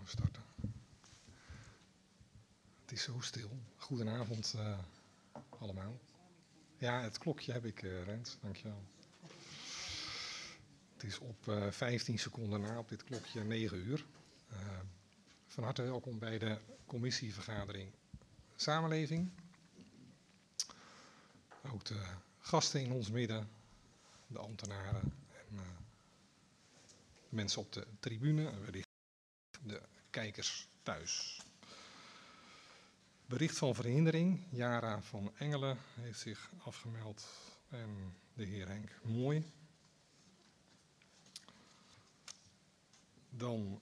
starten. Het is zo stil. Goedenavond allemaal. Ja, het klokje heb ik, Rens. Dankjewel. Het is op 15 seconden na op dit klokje 9 uur. Van harte welkom bij de commissievergadering Samenleving. Ook de gasten in ons midden, de ambtenaren en de mensen op de tribune en wellicht de kijkers thuis. Bericht van verhindering. Jara van Engelen heeft zich afgemeld en de heer Henk Mooi. Dan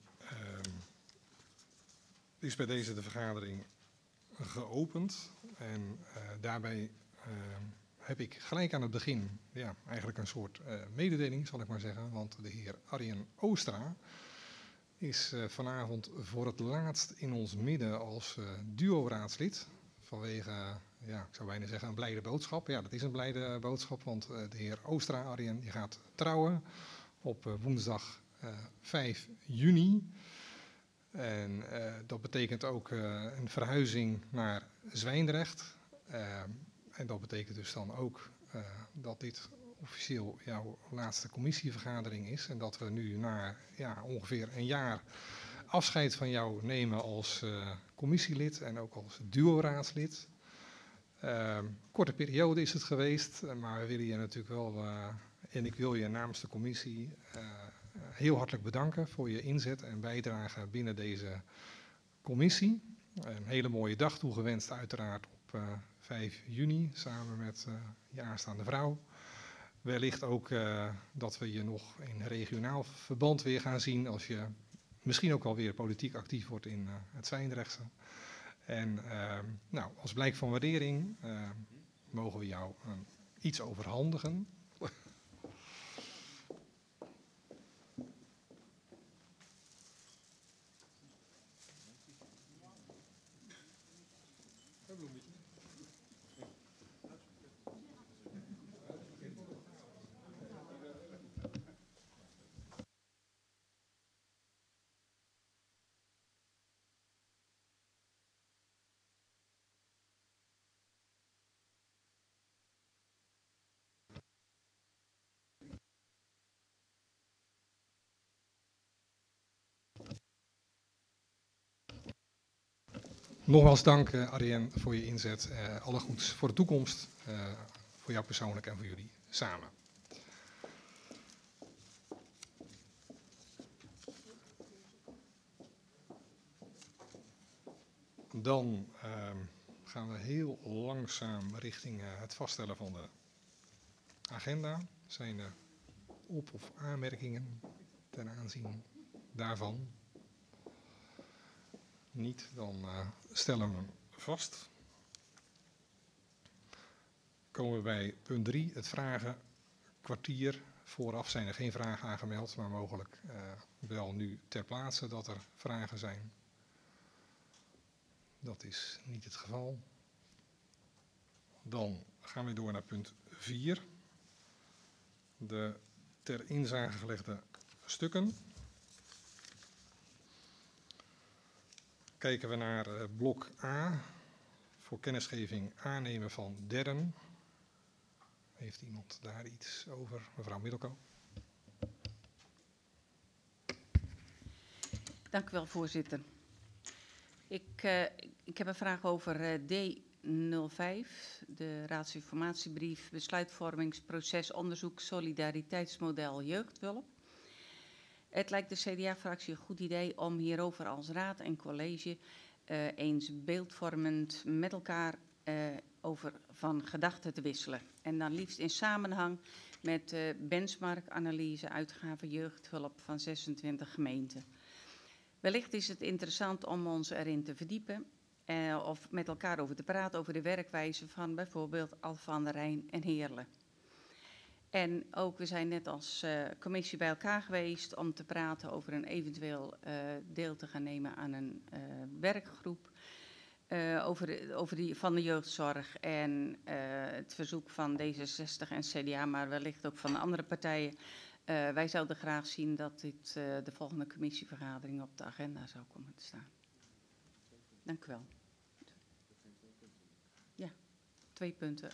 is bij deze de vergadering geopend en daarbij heb ik gelijk aan het begin eigenlijk een soort mededeling, zal ik maar zeggen. Want de heer Arjen Oostra is vanavond voor het laatst in ons midden als duo-raadslid. Vanwege, ik zou bijna zeggen, een blijde boodschap. Ja, dat is een blijde boodschap, want de heer Oostra, Arjen, die gaat trouwen op woensdag 5 juni. En dat betekent ook een verhuizing naar Zwijndrecht. En dat betekent dus dan ook dat dit officieel jouw laatste commissievergadering is. En dat we nu na ongeveer een jaar afscheid van jou nemen als commissielid en ook als duo-raadslid. Korte periode is het geweest, maar we willen je natuurlijk wel, en ik wil je namens de commissie heel hartelijk bedanken voor je inzet en bijdrage binnen deze commissie. Een hele mooie dag toegewenst uiteraard op 5 juni samen met je aanstaande vrouw. Wellicht ook dat we je nog in regionaal verband weer gaan zien als je misschien ook wel weer politiek actief wordt in het Zwijndrechtse. En als blijk van waardering mogen we jou iets overhandigen. Nogmaals dank Arjen voor je inzet. Alle goeds voor de toekomst, voor jou persoonlijk en voor jullie samen. Dan gaan we heel langzaam richting het vaststellen van de agenda. Zijn er op- of aanmerkingen ten aanzien daarvan? Niet, dan stellen we hem vast. Komen we bij punt 3, het vragenkwartier. Vooraf zijn er geen vragen aangemeld, maar mogelijk wel nu ter plaatse dat er vragen zijn. Dat is niet het geval. Dan gaan we door naar punt 4. De ter inzage gelegde stukken. Kijken we naar blok A voor kennisgeving aannemen van derden. Heeft iemand daar iets over? Mevrouw Middelkoop. Dank u wel, voorzitter. Ik heb een vraag over D05, de raadsinformatiebrief, besluitvormingsproces, onderzoek, solidariteitsmodel, jeugdhulp. Het lijkt de CDA-fractie een goed idee om hierover als raad en college eens beeldvormend met elkaar over van gedachten te wisselen. En dan liefst in samenhang met de benchmark-analyse uitgaven jeugdhulp van 26 gemeenten. Wellicht is het interessant om ons erin te verdiepen of met elkaar over te praten over de werkwijze van bijvoorbeeld Alphen aan de Rijn en Heerlen. En ook, we zijn net als commissie bij elkaar geweest om te praten over een eventueel deel te gaan nemen aan een werkgroep van de jeugdzorg en het verzoek van D66 en CDA, maar wellicht ook van andere partijen, Wij zouden graag zien dat dit de volgende commissievergadering op de agenda zou komen te staan. Dank u wel. Ja, 2 punten.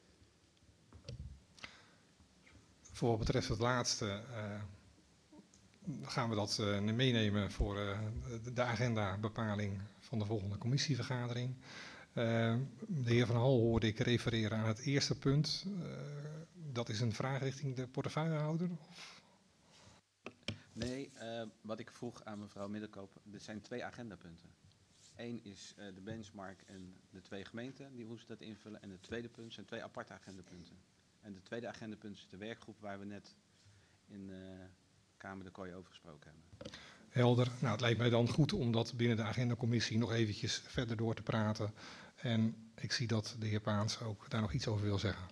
Voor wat betreft het laatste gaan we dat meenemen voor de agendabepaling van de volgende commissievergadering. De heer Van Hal hoorde ik refereren aan het eerste punt. Dat is een vraag richting de portefeuillehouder? Of? Nee, wat ik vroeg aan mevrouw Middelkoop, er zijn 2 agendapunten. Eén is de benchmark en de 2 gemeenten, hoe ze dat invullen. En het tweede punt zijn 2 aparte agendapunten. En de tweede agendapunt is de werkgroep waar we net in Kamer de Kooi over gesproken hebben. Helder. Nou, het lijkt mij dan goed om dat binnen de agendacommissie nog eventjes verder door te praten. En ik zie dat de heer Paans ook daar nog iets over wil zeggen.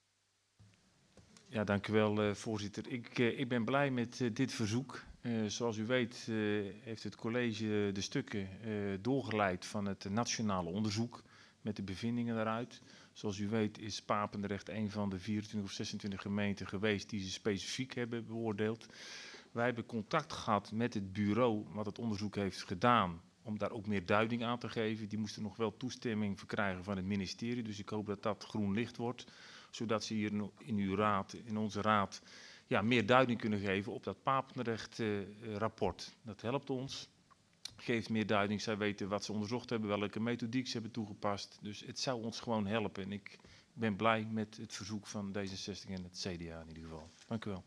Ja, dank u wel, voorzitter. Ik ben blij met dit verzoek. Zoals u weet heeft het college de stukken doorgeleid van het nationale onderzoek met de bevindingen daaruit. Zoals u weet is Papendrecht een van de 24 of 26 gemeenten geweest die ze specifiek hebben beoordeeld. Wij hebben contact gehad met het bureau wat het onderzoek heeft gedaan, om daar ook meer duiding aan te geven. Die moesten nog wel toestemming verkrijgen van het ministerie, dus ik hoop dat dat groen licht wordt, zodat ze hier in uw raad, in onze raad, ja, meer duiding kunnen geven op dat Papendrecht rapport. Dat helpt ons, geeft meer duiding, zij weten wat ze onderzocht hebben, welke methodiek ze hebben toegepast. Dus het zou ons gewoon helpen en ik ben blij met het verzoek van D66 en het CDA in ieder geval. Dank u wel.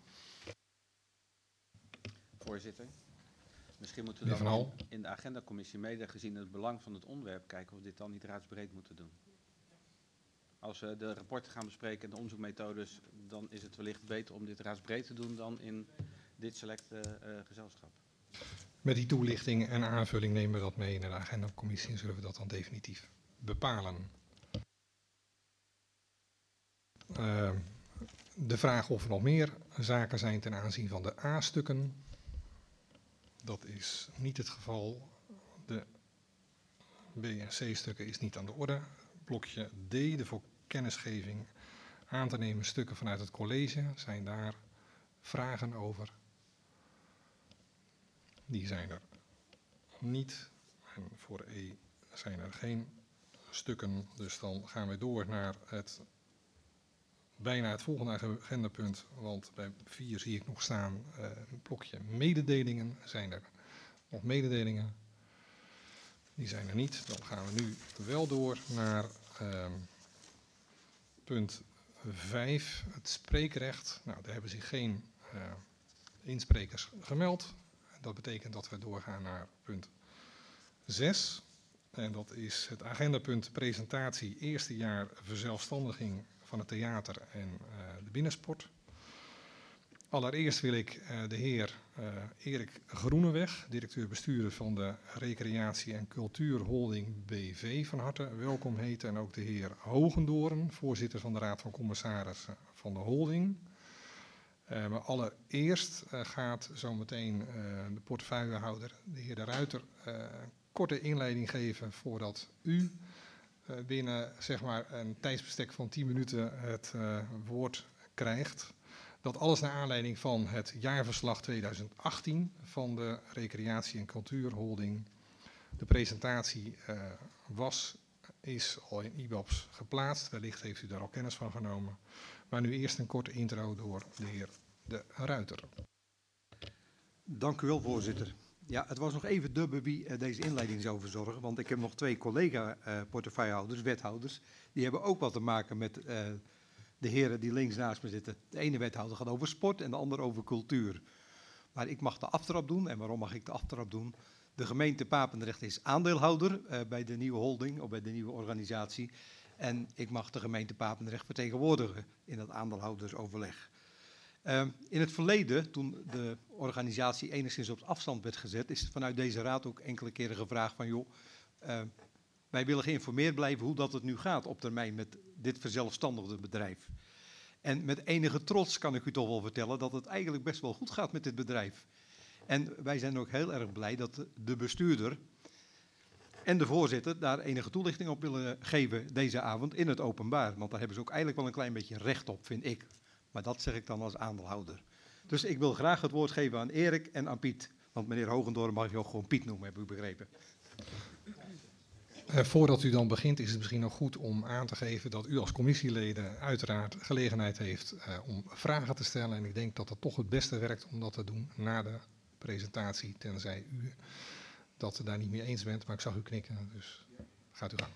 Voorzitter, misschien moeten we dan in de agendacommissie mede gezien het belang van het onderwerp kijken of we dit dan niet raadsbreed moeten doen. Als we de rapporten gaan bespreken en de onderzoekmethodes, dan is het wellicht beter om dit raadsbreed te doen dan in dit selecte gezelschap. Met die toelichting en aanvulling nemen we dat mee in de agendacommissie en zullen we dat dan definitief bepalen. De vraag of er nog meer zaken zijn ten aanzien van de A-stukken. Dat is niet het geval. De B- en C-stukken is niet aan de orde. Blokje D, de voor kennisgeving aan te nemen stukken vanuit het college. Zijn daar vragen over? Die zijn er niet. En voor E zijn er geen stukken. Dus dan gaan we door naar bijna het volgende agendapunt. Want bij 4 zie ik nog staan een blokje mededelingen. Zijn er nog mededelingen? Die zijn er niet. Dan gaan we nu wel door naar punt 5, het spreekrecht. Nou, daar hebben zich geen insprekers gemeld. Dat betekent dat we doorgaan naar punt 6. En dat is het agendapunt presentatie eerste jaar verzelfstandiging van het theater en de binnensport. Allereerst wil ik de heer Erik Groeneweg, directeur-bestuurder van de Recreatie- en Cultuurholding BV, van harte welkom heten. En ook de heer Hogendoorn, voorzitter van de Raad van Commissarissen van de holding. Maar allereerst gaat zometeen de portefeuillehouder, de heer De Ruiter, korte inleiding geven voordat u binnen zeg maar een tijdsbestek van 10 minuten het woord krijgt. Dat alles naar aanleiding van het jaarverslag 2018 van de Recreatie- en Cultuurholding. De presentatie is al in IBABS geplaatst. Wellicht heeft u daar al kennis van genomen. Maar nu eerst een korte intro door de heer De Ruiter. Dank u wel, voorzitter. Ja, het was nog even dubbel wie deze inleiding zou verzorgen. Want ik heb nog 2 collega-portefeuillehouders, wethouders. Die hebben ook wat te maken met de heren die links naast me zitten. De ene wethouder gaat over sport en de andere over cultuur. Maar ik mag de aftrap doen. En waarom mag ik de aftrap doen? De gemeente Papendrecht is aandeelhouder bij de nieuwe holding of bij de nieuwe organisatie. En ik mag de gemeente Papendrecht vertegenwoordigen in dat aandeelhoudersoverleg. In het verleden, toen de organisatie enigszins op afstand werd gezet, is vanuit deze raad ook enkele keren gevraagd van joh, wij willen geïnformeerd blijven hoe dat het nu gaat op termijn met dit verzelfstandigde bedrijf. En met enige trots kan ik u toch wel vertellen dat het eigenlijk best wel goed gaat met dit bedrijf. En wij zijn ook heel erg blij dat de bestuurder en de voorzitter daar enige toelichting op willen geven deze avond in het openbaar. Want daar hebben ze ook eigenlijk wel een klein beetje recht op, vind ik. Maar dat zeg ik dan als aandeelhouder. Dus ik wil graag het woord geven aan Erik en aan Piet. Want meneer Hogendoorn mag je ook gewoon Piet noemen, heb u begrepen. Voordat u dan begint is het misschien nog goed om aan te geven dat u als commissieleden uiteraard gelegenheid heeft om vragen te stellen. En ik denk dat het toch het beste werkt om dat te doen na de presentatie, tenzij u dat daar niet mee eens bent. Maar ik zag u knikken, dus gaat u gang.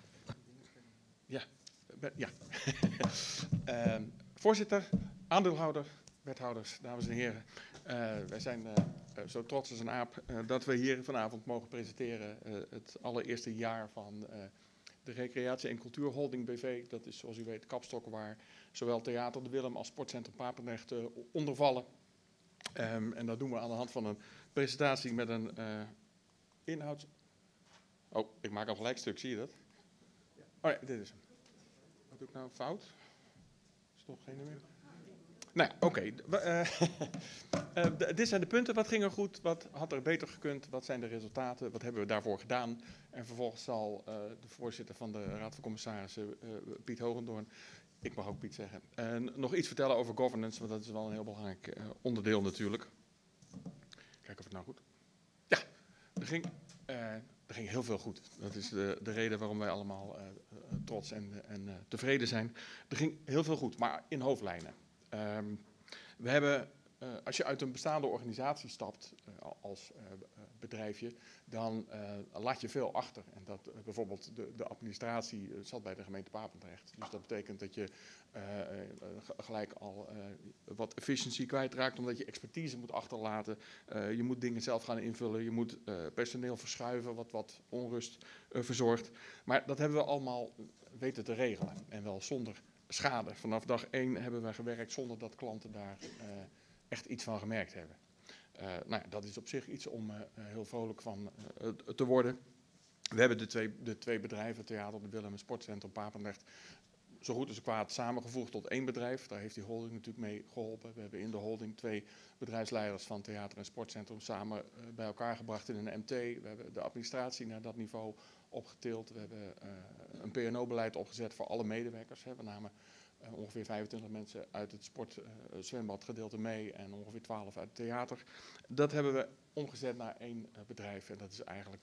Ja. Voorzitter, aandeelhouder, wethouders, dames en heren. Wij zijn zo trots als een aap dat we hier vanavond mogen presenteren het allereerste jaar van de Recreatie- en Cultuurholding BV. Dat is, zoals u weet, kapstok waar zowel Theater de Willem als Sportcentrum Papendrecht onder vallen. En dat doen we aan de hand van een presentatie met een inhouds... Oh, ik maak al gelijk stuk, zie je dat? Oh ja, dit is hem. Wat doe ik nou fout? Is toch geen meer? Nou, oké. Dit zijn de punten. Wat ging er goed? Wat had er beter gekund? Wat zijn de resultaten? Wat hebben we daarvoor gedaan? En vervolgens zal de voorzitter van de Raad van Commissarissen, Piet Hogendoorn, ik mag ook Piet zeggen, nog iets vertellen over governance, want dat is wel een heel belangrijk onderdeel natuurlijk. Kijken of het nou goed... Ja, er ging heel veel goed. Dat is de reden waarom wij allemaal trots en tevreden zijn. Er ging heel veel goed, maar in hoofdlijnen. We hebben, als je uit een bestaande organisatie stapt als bedrijfje, dan laat je veel achter. En dat bijvoorbeeld de administratie zat bij de gemeente Papendrecht. Dus dat betekent dat je gelijk al wat efficiëntie kwijtraakt, omdat je expertise moet achterlaten. Je moet dingen zelf gaan invullen. Je moet personeel verschuiven, wat onrust verzorgt. Maar dat hebben we allemaal weten te regelen. En wel zonder schade. Vanaf dag 1 hebben we gewerkt zonder dat klanten daar echt iets van gemerkt hebben. Nou ja, dat is op zich iets om heel vrolijk van te worden. We hebben de twee bedrijven, Theater de Willem en Sportcentrum Papendrecht, zo goed als kwaad samengevoegd tot één bedrijf. Daar heeft die holding natuurlijk mee geholpen. We hebben in de holding 2 bedrijfsleiders van Theater en Sportcentrum samen bij elkaar gebracht in een MT. We hebben de administratie naar dat niveau opgetild. We hebben een P&O-beleid opgezet voor alle medewerkers. We namen ongeveer 25 mensen uit het zwembadgedeelte mee en ongeveer 12 uit het theater. Dat hebben we omgezet naar één bedrijf en dat is eigenlijk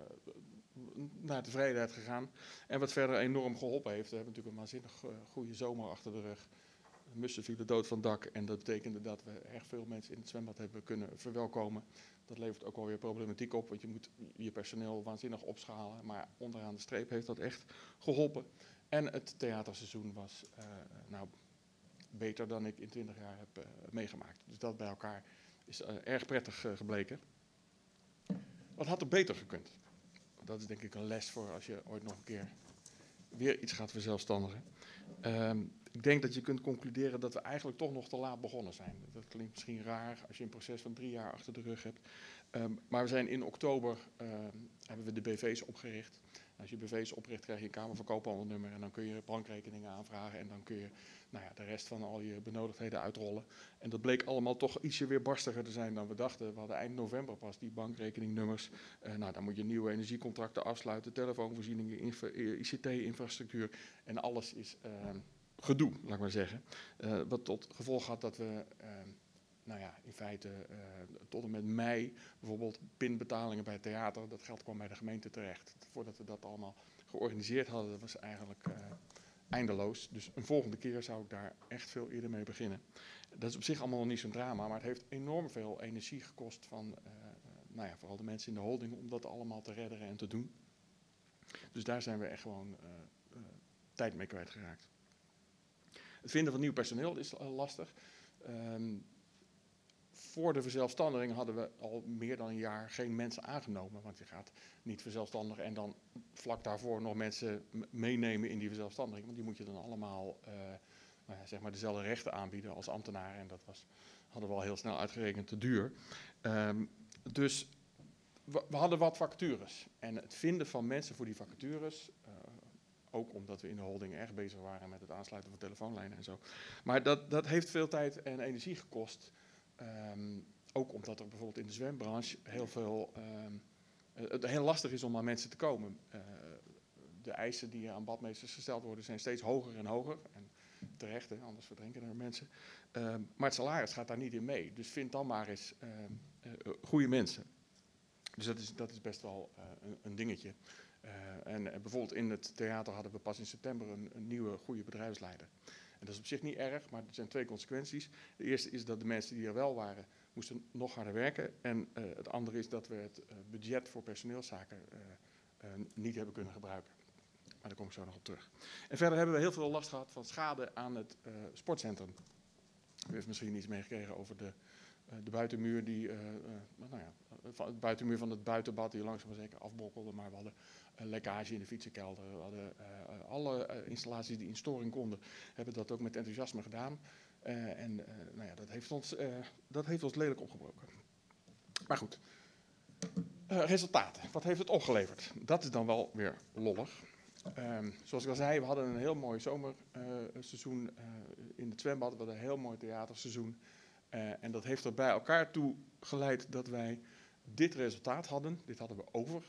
naar tevredenheid gegaan. En wat verder enorm geholpen heeft, we hebben natuurlijk een waanzinnig goede zomer achter de rug. Mussen vielen dood van het dak en dat betekende dat we erg veel mensen in het zwembad hebben kunnen verwelkomen. Dat levert ook alweer problematiek op, want je moet je personeel waanzinnig opschalen. Maar onderaan de streep heeft dat echt geholpen. En het theaterseizoen was beter dan ik in 20 jaar heb meegemaakt. Dus dat bij elkaar is erg prettig gebleken. Wat had er beter gekund? Dat is denk ik een les voor als je ooit nog een keer weer iets gaat verzelfstandigen. Ik denk dat je kunt concluderen dat we eigenlijk toch nog te laat begonnen zijn. Dat klinkt misschien raar als je een proces van 3 jaar achter de rug hebt. Maar we zijn in oktober, hebben we de BV's opgericht. Als je BV's opricht krijg je een Kamer van Koophandelnummer en dan kun je bankrekeningen aanvragen en dan kun je de rest van al je benodigdheden uitrollen. En dat bleek allemaal toch ietsje weer barstiger te zijn dan we dachten. We hadden eind november pas die bankrekeningnummers. Dan moet je nieuwe energiecontracten afsluiten, telefoonvoorzieningen, ICT-infrastructuur en alles is gedoe, laat ik maar zeggen. Wat tot gevolg had dat we in feite tot en met mei bijvoorbeeld pinbetalingen bij het theater, dat geld kwam bij de gemeente terecht. Voordat we dat allemaal georganiseerd hadden, dat was eigenlijk eindeloos. Dus een volgende keer zou ik daar echt veel eerder mee beginnen. Dat is op zich allemaal nog niet zo'n drama, maar het heeft enorm veel energie gekost van vooral de mensen in de holding om dat allemaal te redderen en te doen. Dus daar zijn we echt gewoon tijd mee kwijtgeraakt. Het vinden van nieuw personeel is lastig. Voor de verzelfstandiging hadden we al meer dan een jaar geen mensen aangenomen. Want je gaat niet verzelfstandigen en dan vlak daarvoor nog mensen meenemen in die verzelfstandiging. Want die moet je dan allemaal dezelfde rechten aanbieden als ambtenaar. En dat hadden we al heel snel uitgerekend te duur. Dus we hadden wat vacatures. En het vinden van mensen voor die vacatures, ook omdat we in de holding erg bezig waren met het aansluiten van telefoonlijnen en zo. Maar dat heeft veel tijd en energie gekost. Ook omdat er bijvoorbeeld in de zwembranche het heel lastig is om aan mensen te komen. De eisen die aan badmeesters gesteld worden zijn steeds hoger en hoger. En Terecht, hè, anders verdrinken er mensen. Maar het salaris gaat daar niet in mee. Dus vind dan maar eens goede mensen. Dus dat is best wel een dingetje. En bijvoorbeeld in het theater hadden we pas in september een nieuwe goede bedrijfsleider. En dat is op zich niet erg, maar er zijn 2 consequenties. De eerste is dat de mensen die er wel waren, moesten nog harder werken. En het andere is dat we het budget voor personeelszaken niet hebben kunnen gebruiken. Maar daar kom ik zo nog op terug. En verder hebben we heel veel last gehad van schade aan het sportcentrum. U heeft misschien iets meegekregen over de buitenmuur, het buitenmuur van het buitenbad die langzaam maar zeker afbrokkelde. Maar we hadden lekkage in de fietsenkelder. We hadden alle installaties die in storing konden, hebben dat ook met enthousiasme gedaan. Dat heeft ons lelijk opgebroken. Maar goed, resultaten. Wat heeft het opgeleverd? Dat is dan wel weer lollig. Zoals ik al zei, we hadden een heel mooi zomerseizoen in het zwembad. We hadden een heel mooi theaterseizoen. En dat heeft er bij elkaar toe geleid dat wij dit resultaat hadden. Dit hadden we over.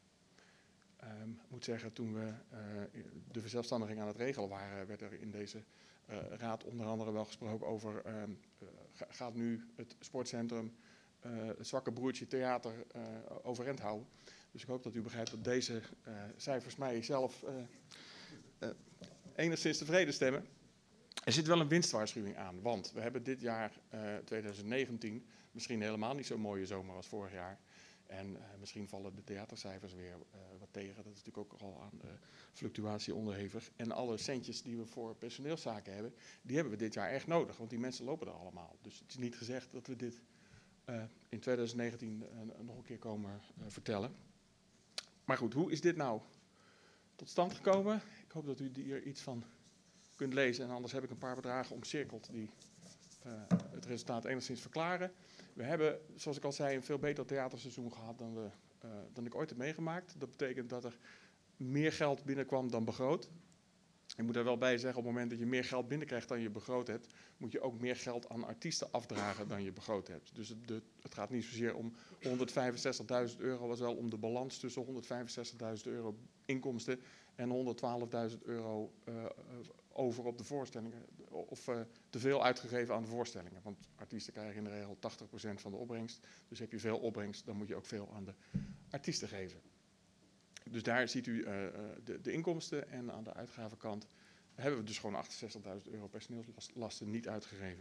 Ik moet zeggen, toen we de verzelfstandiging aan het regelen waren, werd er in deze raad onder andere wel gesproken over, gaat nu het sportcentrum het zwakke broertje theater overeind houden. Dus ik hoop dat u begrijpt dat deze cijfers mij zelf enigszins tevreden stemmen. Er zit wel een winstwaarschuwing aan, want we hebben dit jaar 2019 misschien helemaal niet zo'n mooie zomer als vorig jaar. En misschien vallen de theatercijfers weer wat tegen. Dat is natuurlijk ook al aan fluctuatie onderhevig. En alle centjes die we voor personeelszaken hebben, die hebben we dit jaar echt nodig. Want die mensen lopen er allemaal. Dus het is niet gezegd dat we dit in 2019 nog een keer komen vertellen. Maar goed, hoe is dit nou tot stand gekomen? Ik hoop dat u hier iets van kunt lezen. En anders heb ik een paar bedragen omcirkeld die het resultaat enigszins verklaren. We hebben, zoals ik al zei, een veel beter theaterseizoen gehad dan ik ooit heb meegemaakt. Dat betekent dat er meer geld binnenkwam dan begroot. Ik moet daar wel bij zeggen, op het moment dat je meer geld binnenkrijgt dan je begroot hebt, moet je ook meer geld aan artiesten afdragen dan je begroot hebt. Dus het gaat niet zozeer om 165.000 euro, was wel om de balans tussen 165.000 euro inkomsten en 112.000 euro over op de voorstellingen, of te veel uitgegeven aan de voorstellingen. Want artiesten krijgen in de regel 80% van de opbrengst. Dus heb je veel opbrengst, dan moet je ook veel aan de artiesten geven. Dus daar ziet u de inkomsten en aan de uitgavenkant hebben we dus gewoon 68.000 euro personeelslasten niet uitgegeven.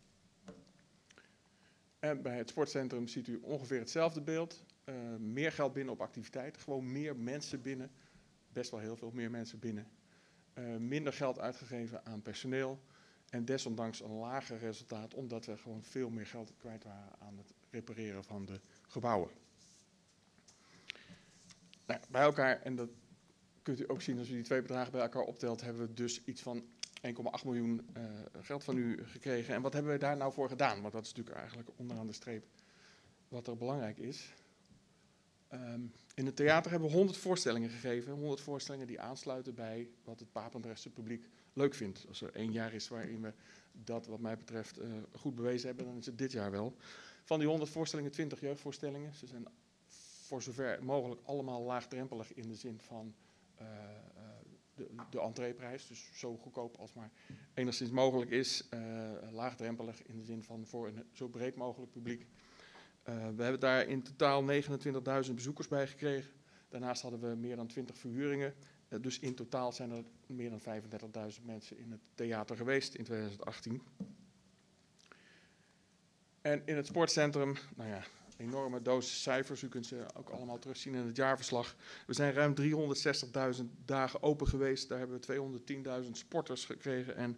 En bij het sportcentrum ziet u ongeveer hetzelfde beeld. Meer geld binnen op activiteiten, gewoon meer mensen binnen. Best wel heel veel meer mensen binnen. Minder geld uitgegeven aan personeel. En desondanks een lager resultaat, omdat we gewoon veel meer geld kwijt waren aan het repareren van de gebouwen. Nou, bij elkaar, en dat kunt u ook zien als u die 2 bedragen bij elkaar optelt, hebben we dus iets van 1,8 miljoen geld van u gekregen. En wat hebben we daar nou voor gedaan? Want dat is natuurlijk eigenlijk onderaan de streep wat er belangrijk is. In het theater hebben we 100 voorstellingen gegeven. 100 voorstellingen die aansluiten bij wat het Papendrechtse publiek leuk vindt. Als er 1 jaar is waarin we dat wat mij betreft goed bewezen hebben, dan is het dit jaar wel. Van die 100 voorstellingen 20 jeugdvoorstellingen. Ze zijn voor zover mogelijk allemaal laagdrempelig in de zin van de entreeprijs. Dus zo goedkoop als maar enigszins mogelijk is. Laagdrempelig in de zin van voor een zo breed mogelijk publiek. We hebben daar in totaal 29.000 bezoekers bij gekregen. Daarnaast hadden we meer dan 20 verhuringen. Dus in totaal zijn er meer dan 35.000 mensen in het theater geweest in 2018. En in het sportcentrum, nou ja, enorme doos cijfers. U kunt ze ook allemaal terugzien in het jaarverslag. We zijn ruim 360.000 dagen open geweest. Daar hebben we 210.000 sporters gekregen en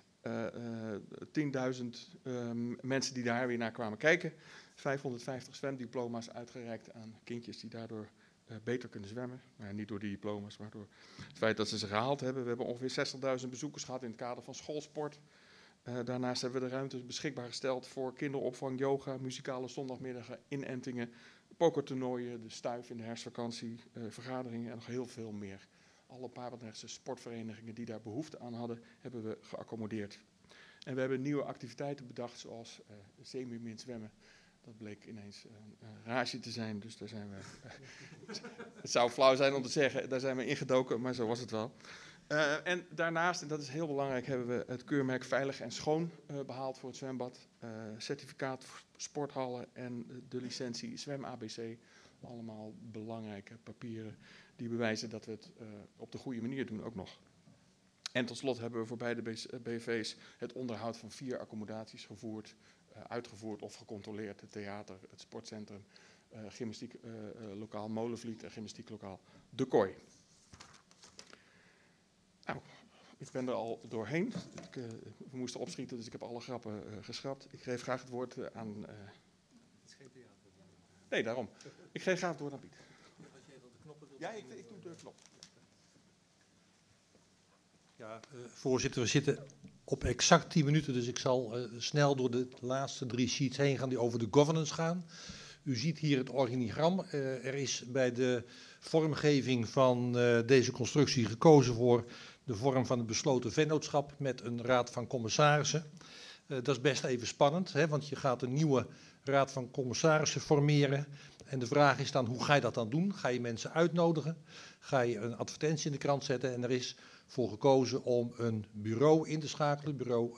10.000 mensen die daar weer naar kwamen kijken. 550 zwemdiploma's uitgereikt aan kindjes die daardoor beter kunnen zwemmen. Nou ja, niet door die diploma's, maar door het feit dat ze ze gehaald hebben. We hebben ongeveer 60.000 bezoekers gehad in het kader van schoolsport. Daarnaast hebben we de ruimte beschikbaar gesteld voor kinderopvang, yoga, muzikale zondagmiddagen, inentingen, pokertoernooien, de stuif in de herfstvakantie, vergaderingen en nog heel veel meer. Alle Papendrechtse sportverenigingen die daar behoefte aan hadden, hebben we geaccommodeerd. En we hebben nieuwe activiteiten bedacht, zoals semi-min zwemmen. Dat bleek ineens een rage te zijn, dus daar zijn we... het zou flauw zijn om te zeggen, daar zijn we ingedoken, maar zo was het wel. En daarnaast, en dat is heel belangrijk, hebben we het keurmerk Veilig en Schoon behaald voor het zwembad. Certificaat voor sporthallen en de licentie Zwem ABC. Allemaal belangrijke papieren die bewijzen dat we het op de goede manier doen ook nog. En tot slot hebben we voor beide BV's het onderhoud van 4 accommodaties uitgevoerd of gecontroleerd. Het theater, het sportcentrum, gymnastieklokaal Molenvliet en gymnastieklokaal De Kooi. Nou, ik ben er al doorheen. We moesten opschieten, dus ik heb alle grappen geschrapt. Ik geef graag het woord aan... Het is geen theater. Nee, daarom. Ik geef graag het woord aan Piet. Ja, ik doe de knop. Ja, voorzitter, we zitten op exact 10 minuten, dus ik zal snel door de laatste 3 sheets heen gaan die over de governance gaan. U ziet hier het organigram. Er is bij de vormgeving van deze constructie gekozen voor de vorm van een besloten vennootschap met een raad van commissarissen. Dat is best even spannend, hè, want je gaat een nieuwe raad van commissarissen formeren. En de vraag is dan, hoe ga je dat dan doen? Ga je mensen uitnodigen? Ga je een advertentie in de krant zetten? En er is voor gekozen om een bureau in te schakelen, bureau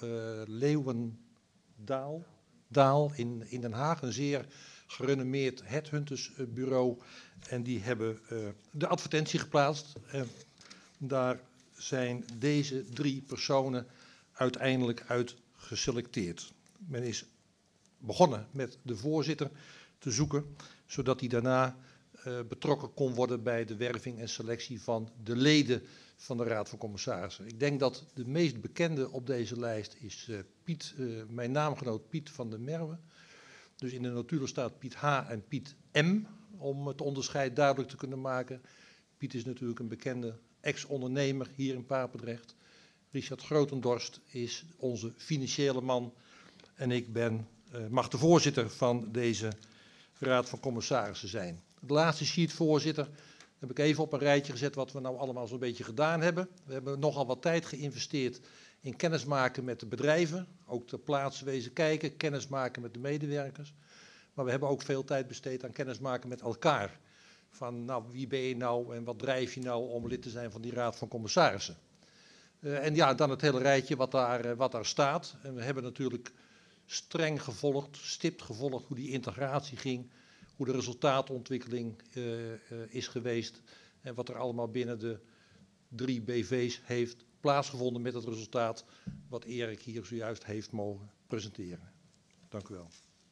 Leeuwendaal in Den Haag, een zeer gerenommeerd headhuntersbureau. En die hebben de advertentie geplaatst. Daar zijn deze 3 personen uiteindelijk uit geselecteerd. Men is begonnen met de voorzitter te zoeken, zodat hij daarna betrokken kon worden bij de werving en selectie van de leden van de Raad van Commissarissen. Ik denk dat de meest bekende op deze lijst is Piet, mijn naamgenoot Piet van der Merwe. Dus in de notulen staat Piet H. en Piet M. om het onderscheid duidelijk te kunnen maken. Piet is natuurlijk een bekende ex-ondernemer hier in Papendrecht. Richard Grotendorst is onze financiële man. En ik mag de voorzitter van deze Raad van Commissarissen zijn. De laatste sheet, voorzitter, heb ik even op een rijtje gezet wat we nou allemaal zo'n beetje gedaan hebben. We hebben nogal wat tijd geïnvesteerd in kennismaken met de bedrijven. Ook ter plaatse wezen kijken, kennismaken met de medewerkers. Maar we hebben ook veel tijd besteed aan kennismaken met elkaar. Van nou, wie ben je nou en wat drijf je nou om lid te zijn van die Raad van Commissarissen. En ja, dan het hele rijtje wat daar staat. En we hebben natuurlijk streng gevolgd, stipt gevolgd hoe die integratie ging. Hoe de resultaatontwikkeling is geweest. En wat er allemaal binnen de 3 BV's heeft plaatsgevonden met het resultaat wat Erik hier zojuist heeft mogen presenteren. Dank u wel.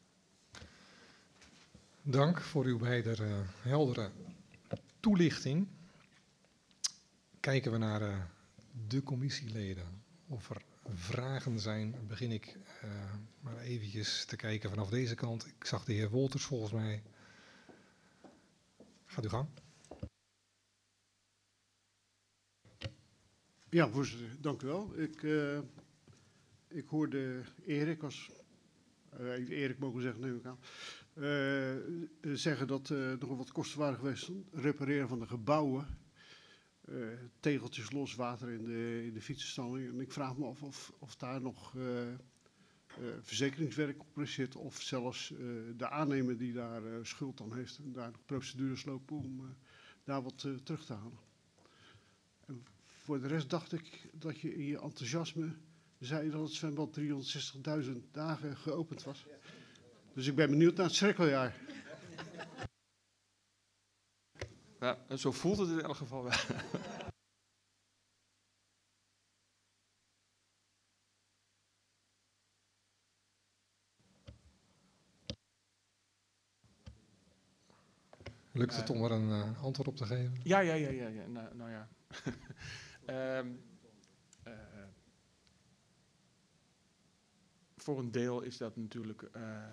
Dank voor uw beide heldere toelichting. Kijken we naar de commissieleden. Of er vragen zijn, begin ik maar eventjes te kijken vanaf deze kant. Ik zag de heer Wolters volgens mij. Gaat u gang. Ja, voorzitter, dank u wel. Ik hoorde Erik, Erik mogen zeggen, neem ik aan, zeggen dat nog wat kosten waren geweest. Repareren van de gebouwen, tegeltjes los, water in de fietsenstalling. En ik vraag me af of daar nog verzekeringswerk op zit of zelfs de aannemer die daar schuld aan heeft en daar nog procedures lopen om daar wat terug te halen. En voor de rest dacht ik dat je in je enthousiasme zei dat het zwembad 360.000 dagen geopend was. Dus ik ben benieuwd naar het cirkeljaar. Ja, zo voelt het in elk geval wel. Lukt het om er een antwoord op te geven? Ja. Nou ja. Voor een deel is dat natuurlijk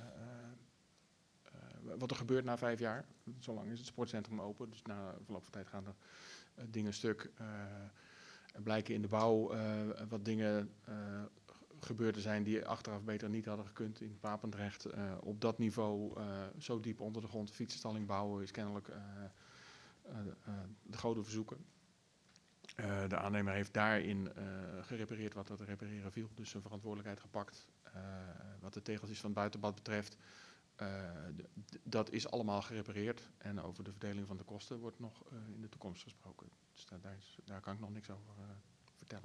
wat er gebeurt na 5 jaar. Zolang is het sportcentrum open, dus na verloop van tijd gaan er dingen stuk. Er blijken in de bouw wat dingen gebeurd te zijn die achteraf beter niet hadden gekund in Papendrecht. Op dat niveau, zo diep onder de grond, fietsenstalling bouwen is kennelijk de grote verzoeken. De aannemer heeft daarin gerepareerd wat er te repareren viel, dus zijn verantwoordelijkheid gepakt. Wat de tegeltjes van het buitenbad betreft, dat is allemaal gerepareerd. En over de verdeling van de kosten wordt nog in de toekomst gesproken. Dus daar kan ik nog niks over vertellen.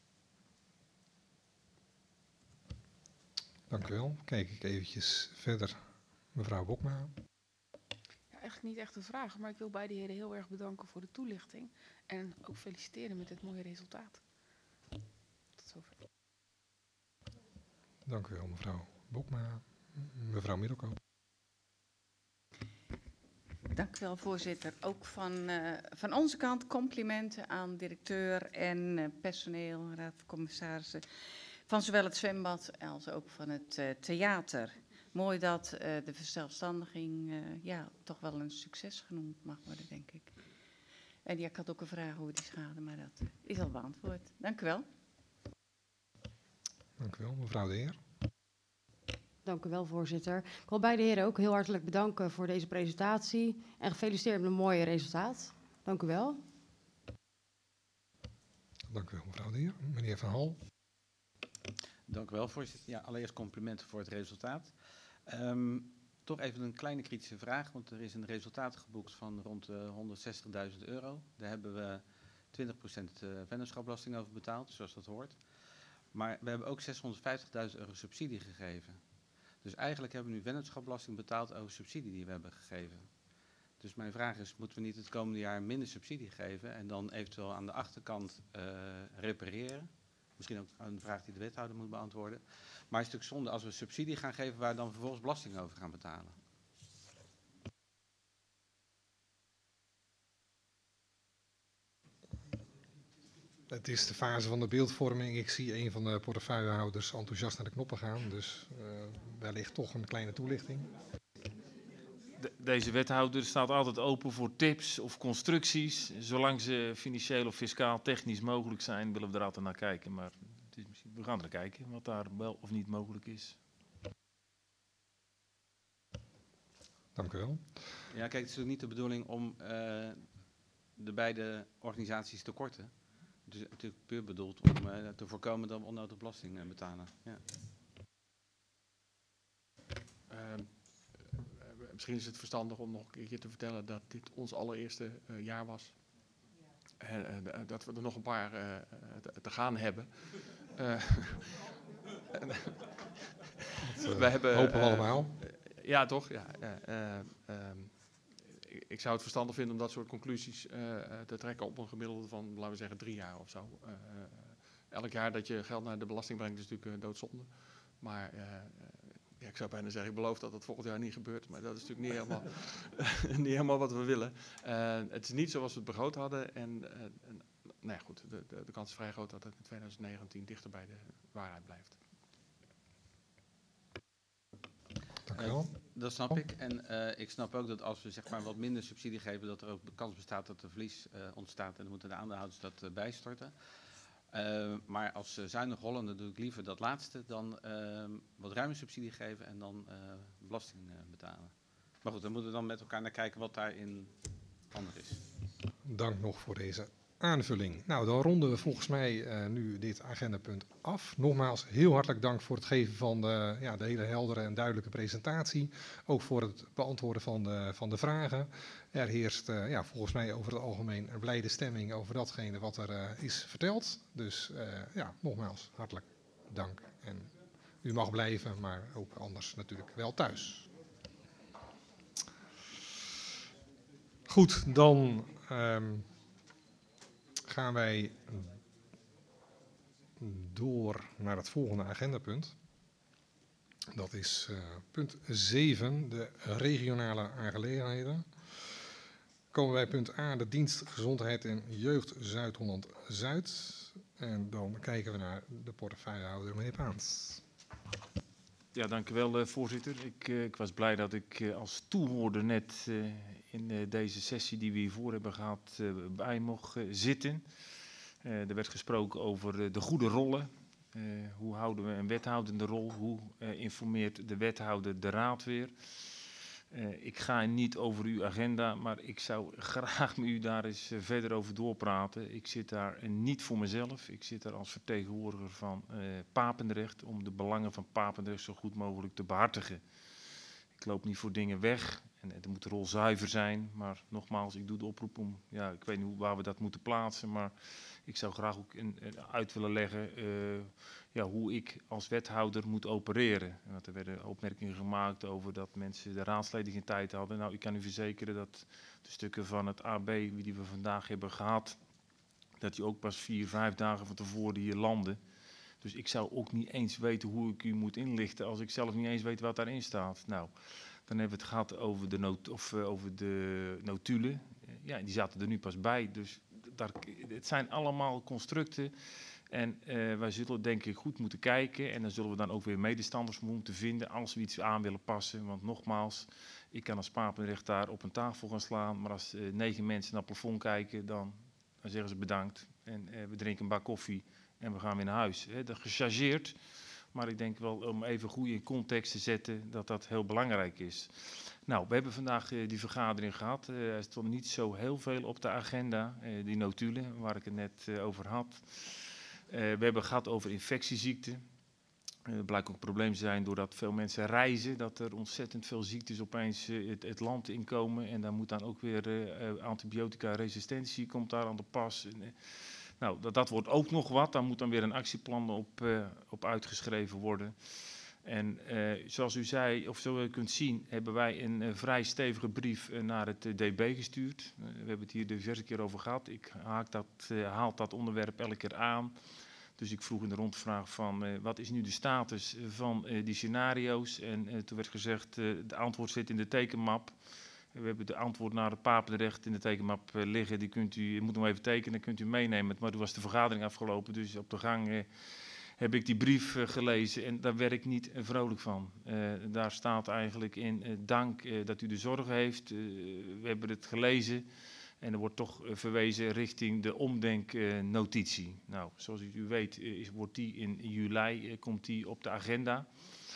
Dank u wel. Kijk ik eventjes verder. Mevrouw Bokma. Ja, eigenlijk niet echt een vraag, maar ik wil beide heren heel erg bedanken voor de toelichting. En ook feliciteren met het mooie resultaat. Tot zover. Dank u wel, mevrouw Bokma. Mevrouw Middelkoop. Dank u wel, voorzitter. Ook van onze kant complimenten aan directeur en personeel, raad van commissarissen, van zowel het zwembad als ook van het theater. Mooi dat de verzelfstandiging toch wel een succes genoemd mag worden, denk ik. En ja, ik had ook een vraag over die schade, maar dat is al beantwoord. Dank u wel. Dank u wel, mevrouw de Heer. Dank u wel, voorzitter. Ik wil beide heren ook heel hartelijk bedanken voor deze presentatie en gefeliciteerd met een mooi resultaat. Dank u wel. Dank u wel, mevrouw de Heer. Meneer Van Hal. Dank u wel, voorzitter. Ja, allereerst complimenten voor het resultaat. Toch even een kleine kritische vraag, want er is een resultaat geboekt van rond 160.000 euro. Daar hebben we 20% vennootschapbelasting over betaald, zoals dat hoort. Maar we hebben ook 650.000 euro subsidie gegeven. Dus eigenlijk hebben we nu vennootschapbelasting betaald over subsidie die we hebben gegeven. Dus mijn vraag is, moeten we niet het komende jaar minder subsidie geven en dan eventueel aan de achterkant repareren? Misschien ook een vraag die de wethouder moet beantwoorden. Maar het is natuurlijk zonde als we subsidie gaan geven waar we dan vervolgens belasting over gaan betalen. Het is de fase van de beeldvorming. Ik zie een van de portefeuillehouders enthousiast naar de knoppen gaan. Dus wellicht toch een kleine toelichting. Deze wethouder staat altijd open voor tips of constructies. Zolang ze financieel of fiscaal technisch mogelijk zijn, willen we er altijd naar kijken. Maar het is misschien, we gaan er naar kijken wat daar wel of niet mogelijk is. Dank u wel. Ja, kijk, het is ook niet de bedoeling om de beide organisaties te korten. Het is natuurlijk puur bedoeld om te voorkomen dat we onnodig belasting betalen. Ja. Misschien is het verstandig om nog een keertje te vertellen dat dit ons allereerste jaar was. Dat we er nog een paar te gaan hebben. We hebben, hopen we allemaal. Ja, toch? Ja, ik zou het verstandig vinden om dat soort conclusies te trekken op een gemiddelde van, laten we zeggen, 3 jaar of zo. Elk jaar dat je geld naar de belasting brengt is natuurlijk doodzonde. Maar ja, ik zou bijna zeggen, ik beloof dat dat volgend jaar niet gebeurt. Maar dat is natuurlijk niet helemaal, niet helemaal wat we willen. Het is niet zoals we het begroot hadden. En nou ja, goed, de kans is vrij groot dat het in 2019 dichter bij de waarheid blijft. Dank u wel. Dat snap ik. En ik snap ook dat als we zeg maar wat minder subsidie geven, dat er ook de kans bestaat dat er verlies ontstaat. En dan moeten de aandeelhouders dat bijstorten. Maar als zuinig Hollander doe ik liever dat laatste dan wat ruime subsidie geven en dan belasting betalen. Maar goed, dan moeten we dan met elkaar naar kijken wat daarin handig is. Dank nog voor deze aanvulling. Nou, dan ronden we volgens mij nu dit agendapunt af. Nogmaals, heel hartelijk dank voor het geven van de hele heldere en duidelijke presentatie. Ook voor het beantwoorden van de vragen. Er heerst volgens mij over het algemeen een blijde stemming over datgene wat er is verteld. Dus nogmaals, hartelijk dank. En u mag blijven, maar ook anders natuurlijk wel thuis. Goed, dan gaan wij door naar het volgende agendapunt. Dat is punt 7, de regionale aangelegenheden. Komen wij punt A, de dienst Gezondheid en Jeugd Zuid-Holland-Zuid. En dan kijken we naar de portefeuillehouder, meneer Paans. Ja, dank u wel, voorzitter. Ik was blij dat ik als toehoorder net in deze sessie die we hiervoor hebben gehad bij mocht zitten. Er werd gesproken over de goede rollen. Hoe houden we een wethoudende rol? Hoe informeert de wethouder de raad weer? Ik ga niet over uw agenda, maar ik zou graag met u daar eens verder over doorpraten. Ik zit daar niet voor mezelf. Ik zit daar als vertegenwoordiger van Papendrecht om de belangen van Papendrecht zo goed mogelijk te behartigen. Ik ik loop niet voor dingen weg. En het moet rolzuiver zijn. Maar nogmaals, ik doe de oproep om, ja, ik weet niet waar we dat moeten plaatsen. Maar ik zou graag ook uit willen leggen ja, hoe ik als wethouder moet opereren. Want er werden opmerkingen gemaakt over dat mensen de raadsleden geen tijd hadden. Nou, ik kan u verzekeren dat de stukken van het AB die we vandaag hebben gehad, dat die ook pas 4, 5 dagen van tevoren hier landen. Dus ik zou ook niet eens weten hoe ik u moet inlichten als ik zelf niet eens weet wat daarin staat. Nou, dan hebben we het gehad over de notulen. Ja, die zaten er nu pas bij. Dus het zijn allemaal constructen. En wij zullen denk ik goed moeten kijken. En dan zullen we dan ook weer medestanders moeten vinden als we iets aan willen passen. Want nogmaals, ik kan als Papendrecht daar op een tafel gaan slaan. Maar als 9 mensen naar het plafond kijken, dan zeggen ze bedankt. En we drinken een bak koffie en we gaan weer naar huis. Dat gechargeerd. Maar ik denk wel om even goed in context te zetten dat dat heel belangrijk is. Nou, we hebben vandaag die vergadering gehad. Er stond niet zo heel veel op de agenda. Die notulen waar ik het net over had. We hebben gehad over infectieziekten. Er blijkt ook een probleem zijn doordat veel mensen reizen. Dat er ontzettend veel ziektes opeens het land inkomen. En dan moet dan ook weer antibiotica-resistentie komt daar aan de pas. Nou, dat wordt ook nog wat. Daar moet dan weer een actieplan op uitgeschreven worden. En zoals u zei, of zo u kunt zien, hebben wij een vrij stevige brief naar het DB gestuurd. We hebben het hier diverse keer over gehad. Ik haal dat onderwerp elke keer aan. Dus ik vroeg in de rondvraag van wat is nu de status van die scenario's. En toen werd gezegd, de antwoord zit in de tekenmap. We hebben de antwoord naar het Papendrecht in de tekenmap liggen. Die kunt u moet nog even tekenen, kunt u meenemen. Maar toen was de vergadering afgelopen, dus op de gang heb ik die brief gelezen. En daar werd ik niet vrolijk van. Daar staat eigenlijk in, dank dat u de zorg heeft. We hebben het gelezen. En er wordt toch verwezen richting de omdenknotitie. Nou, zoals u weet, wordt die in juli komt die op de agenda.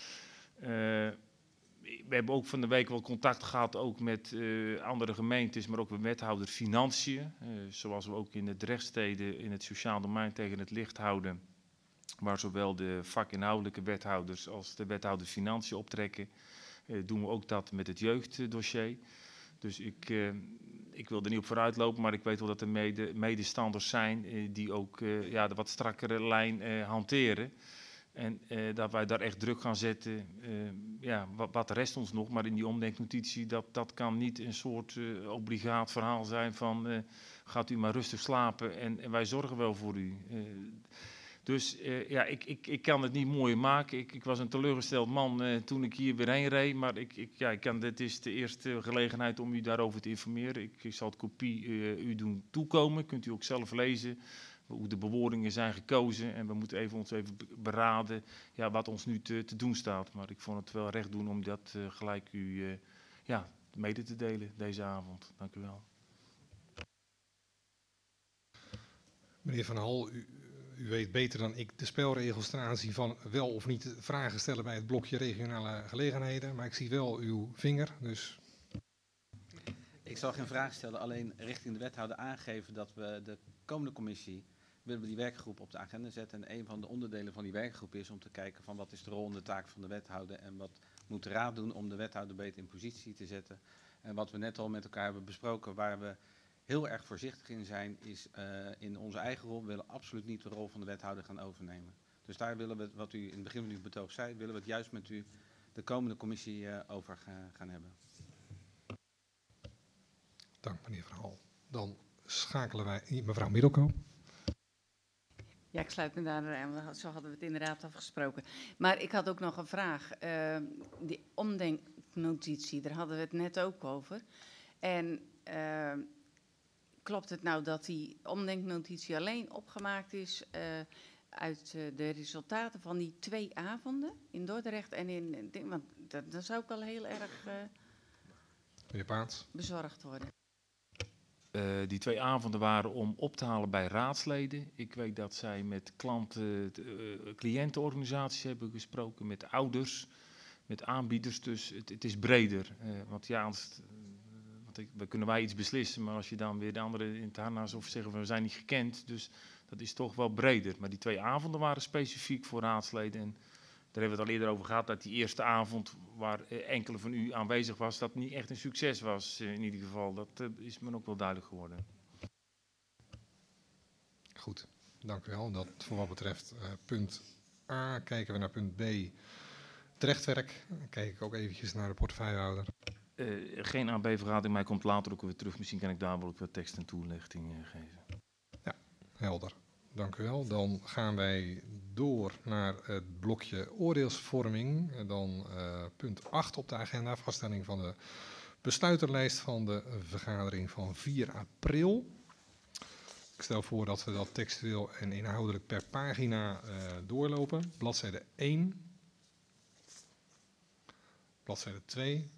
We hebben ook van de week wel contact gehad ook met andere gemeentes, maar ook met wethouder Financiën. Zoals we ook in de Drechtsteden in het sociaal domein tegen het licht houden. Waar zowel de vakinhoudelijke wethouders als de wethouder Financiën optrekken. Doen we ook dat met het jeugddossier. Dus ik wil er niet op vooruit lopen, maar ik weet wel dat er medestanders zijn die ook de wat strakkere lijn hanteren. En dat wij daar echt druk gaan zetten. Wat rest ons nog? Maar in die omdenknotitie, dat kan niet een soort obligaat verhaal zijn van gaat u maar rustig slapen en wij zorgen wel voor u. Dus ik kan het niet mooier maken. Ik was een teleurgesteld man toen ik hier weer heen reed. Maar dit is de eerste gelegenheid om u daarover te informeren. Ik zal het kopie u doen toekomen. Kunt u ook zelf lezen hoe de bewoordingen zijn gekozen. En we moeten ons even beraden wat ons nu te doen staat. Maar ik vond het wel recht doen om dat gelijk u mede te delen deze avond. Dank u wel. Meneer Van Hal, u weet beter dan ik de spelregels ten aanzien van wel of niet vragen stellen bij het blokje regionale gelegenheden. Maar ik zie wel uw vinger, dus... Ik zal geen vraag stellen, alleen richting de wethouder aangeven dat we de komende commissie willen we die werkgroep op de agenda zetten. En een van de onderdelen van die werkgroep is om te kijken van wat is de rol en de taak van de wethouder en wat moet de raad doen om de wethouder beter in positie te zetten. En wat we net al met elkaar hebben besproken, waar we heel erg voorzichtig in zijn, is in onze eigen rol. We willen absoluut niet de rol van de wethouder gaan overnemen. Dus daar willen we, wat u in het begin van uw betoog zei, willen we het juist met u de komende commissie over gaan hebben. Dank meneer Van Hal. Dan schakelen wij mevrouw Middelkoop. Ja, ik sluit me daar aan. Zo hadden we het inderdaad afgesproken. Maar ik had ook nog een vraag. Die omdenknotitie, daar hadden we het net ook over. En klopt het nou dat die omdenknotitie alleen opgemaakt is uit de resultaten van die 2 avonden in Dordrecht en in... Want dat zou ik wel heel erg meneer Paats. Bezorgd worden. Die 2 avonden waren om op te halen bij raadsleden. Ik weet dat zij met cliëntenorganisaties hebben gesproken, met ouders, met aanbieders. Dus het is breder. We kunnen wij iets beslissen, maar als je dan weer de anderen in het harnas of zeggen we zijn niet gekend. Dus dat is toch wel breder. Maar die 2 avonden waren specifiek voor raadsleden. En Daar hebben we het al eerder over gehad, dat die eerste avond waar enkele van u aanwezig was, dat niet echt een succes was in ieder geval. Dat is me ook wel duidelijk geworden. Goed, dank u wel. Dat voor wat betreft punt A kijken we naar punt B. Terechtwerk. Dan kijk ik ook eventjes naar de portefeuillehouder. Geen AB-vergadering, maar hij komt later ook weer terug. Misschien kan ik daar wel ook wat tekst en toelichting geven. Ja, helder. Dank u wel. Dan gaan wij door naar het blokje oordeelsvorming. En dan punt 8 op de agenda, vaststelling van de besluiterlijst van de vergadering van 4 april. Ik stel voor dat we dat textueel en inhoudelijk per pagina doorlopen. Bladzijde 1, bladzijde 2,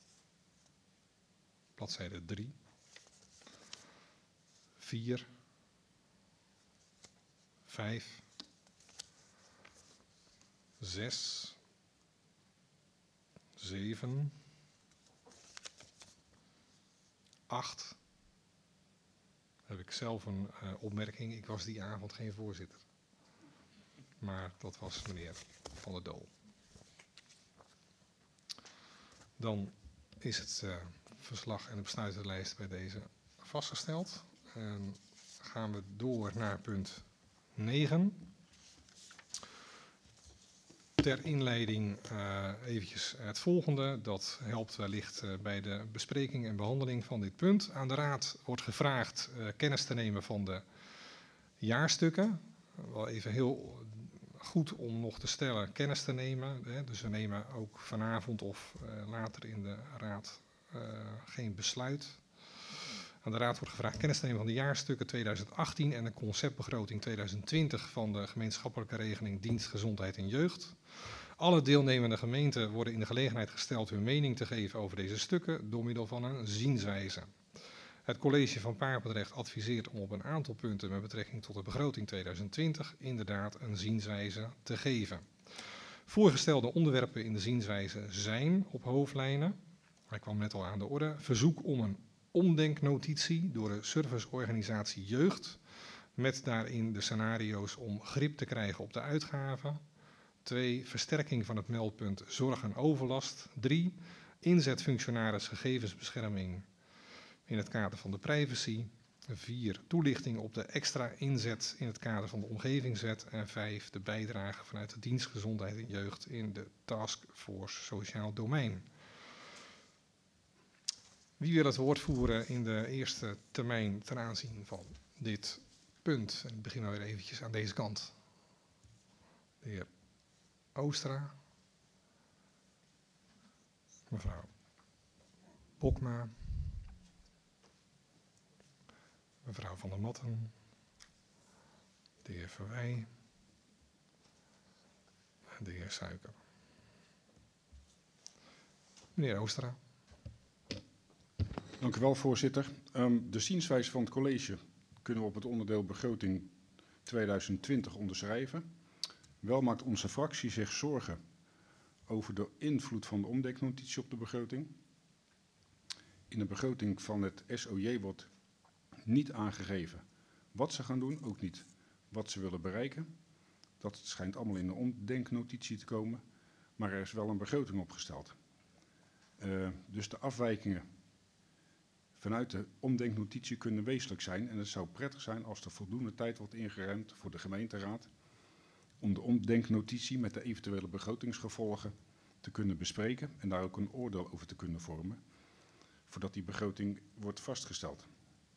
bladzijde 3, 4, 5, 6, 7, 8. Heb ik zelf een opmerking. Ik was die avond geen voorzitter. Maar dat was meneer Van der Doel. Dan is het verslag en de besluitenlijst bij deze vastgesteld. En gaan we door naar punt 9. Ter inleiding eventjes het volgende. Dat helpt wellicht bij de bespreking en behandeling van dit punt. Aan de Raad wordt gevraagd kennis te nemen van de jaarstukken. Wel even heel goed om nog te stellen kennis te nemen. Hè. Dus we nemen ook vanavond of later in de Raad geen besluit. Aan de Raad wordt gevraagd kennis te nemen van de jaarstukken 2018 en de conceptbegroting 2020 van de gemeenschappelijke regeling Dienst Gezondheid en Jeugd. Alle deelnemende gemeenten worden in de gelegenheid gesteld hun mening te geven over deze stukken door middel van een zienswijze. Het college van Papendrecht adviseert om op een aantal punten met betrekking tot de begroting 2020 inderdaad een zienswijze te geven. Voorgestelde onderwerpen in de zienswijze zijn op hoofdlijnen, hij kwam net al aan de orde, verzoek om een omdenknotitie door de serviceorganisatie Jeugd, met daarin de scenario's om grip te krijgen op de uitgaven. 2. Versterking van het meldpunt zorg en overlast. 3. Inzet functionaris gegevensbescherming in het kader van de privacy. 4. Toelichting op de extra inzet in het kader van de omgevingswet. En 5. De bijdrage vanuit de dienst Gezondheid en Jeugd in de Taskforce Sociaal Domein. Wie wil het woord voeren in de eerste termijn ten aanzien van dit punt? En ik begin maar weer eventjes aan deze kant. De heer Oostra. Mevrouw Bokma. Mevrouw Van der Matten. De heer Verwij. En de heer Suiker. Meneer Oostra. Dank u wel, voorzitter. De zienswijze van het college kunnen we op het onderdeel begroting 2020 onderschrijven. Wel maakt onze fractie zich zorgen over de invloed van de omdenknotitie op de begroting. In de begroting van het SOJ wordt niet aangegeven wat ze gaan doen, ook niet wat ze willen bereiken. Dat schijnt allemaal in de omdenknotitie te komen, maar er is wel een begroting opgesteld. Dus de afwijkingen vanuit de omdenknotitie kunnen wezenlijk zijn en het zou prettig zijn als er voldoende tijd wordt ingeruimd voor de gemeenteraad om de omdenknotitie met de eventuele begrotingsgevolgen te kunnen bespreken en daar ook een oordeel over te kunnen vormen, voordat die begroting wordt vastgesteld.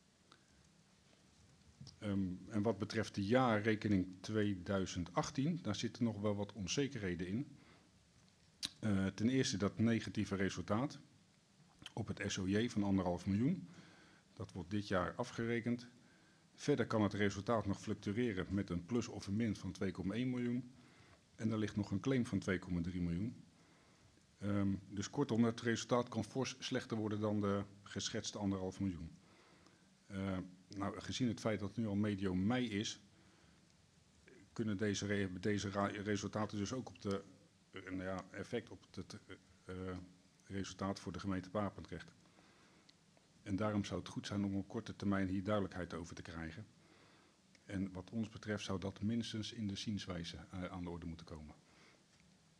En wat betreft de jaarrekening 2018, daar zitten nog wel wat onzekerheden in. Ten eerste dat negatieve resultaat op het SOJ van 1,5 miljoen. Dat wordt dit jaar afgerekend. Verder kan het resultaat nog fluctueren met een plus of een min van 2,1 miljoen. En er ligt nog een claim van 2,3 miljoen. Dus kortom, het resultaat kan fors slechter worden dan de geschetste 1,5 miljoen. Nou, gezien het feit dat het nu al medio mei is, kunnen deze resultaten dus ook op de effect op het resultaat voor de gemeente Papendrecht. En daarom zou het goed zijn om op korte termijn hier duidelijkheid over te krijgen. En wat ons betreft zou dat minstens in de zienswijze aan de orde moeten komen.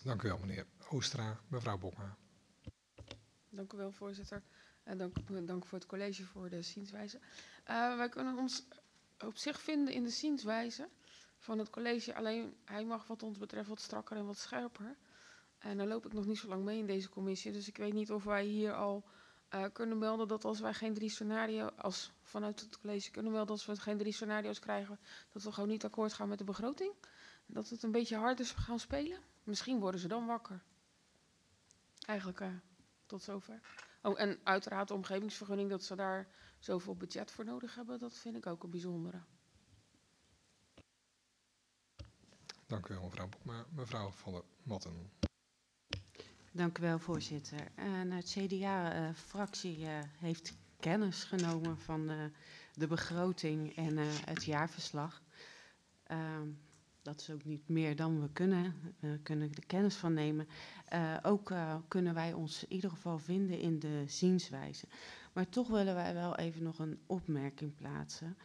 Dank u wel, meneer Oostra. Mevrouw Bokma. Dank u wel, voorzitter. En dank voor het college voor de zienswijze. Wij kunnen ons op zich vinden in de zienswijze van het college. Alleen hij mag wat ons betreft wat strakker en wat scherper. En dan loop ik nog niet zo lang mee in deze commissie. Dus ik weet niet of wij hier al kunnen melden dat als wij geen 3 scenario's, vanuit het college kunnen melden als we geen 3 scenario's krijgen, dat we gewoon niet akkoord gaan met de begroting. Dat het een beetje hard is gaan spelen. Misschien worden ze dan wakker. Eigenlijk tot zover. Oh, en uiteraard de omgevingsvergunning, dat ze daar zoveel budget voor nodig hebben, dat vind ik ook een bijzondere. Dank u wel, mevrouw Bokma. Mevrouw van der Matten. Dank u wel, voorzitter. Het CDA-fractie heeft kennis genomen van de begroting en het jaarverslag. Dat is ook niet meer dan we kunnen. We kunnen er kennis van nemen. Ook kunnen wij ons in ieder geval vinden in de zienswijze. Maar toch willen wij wel even nog een opmerking plaatsen.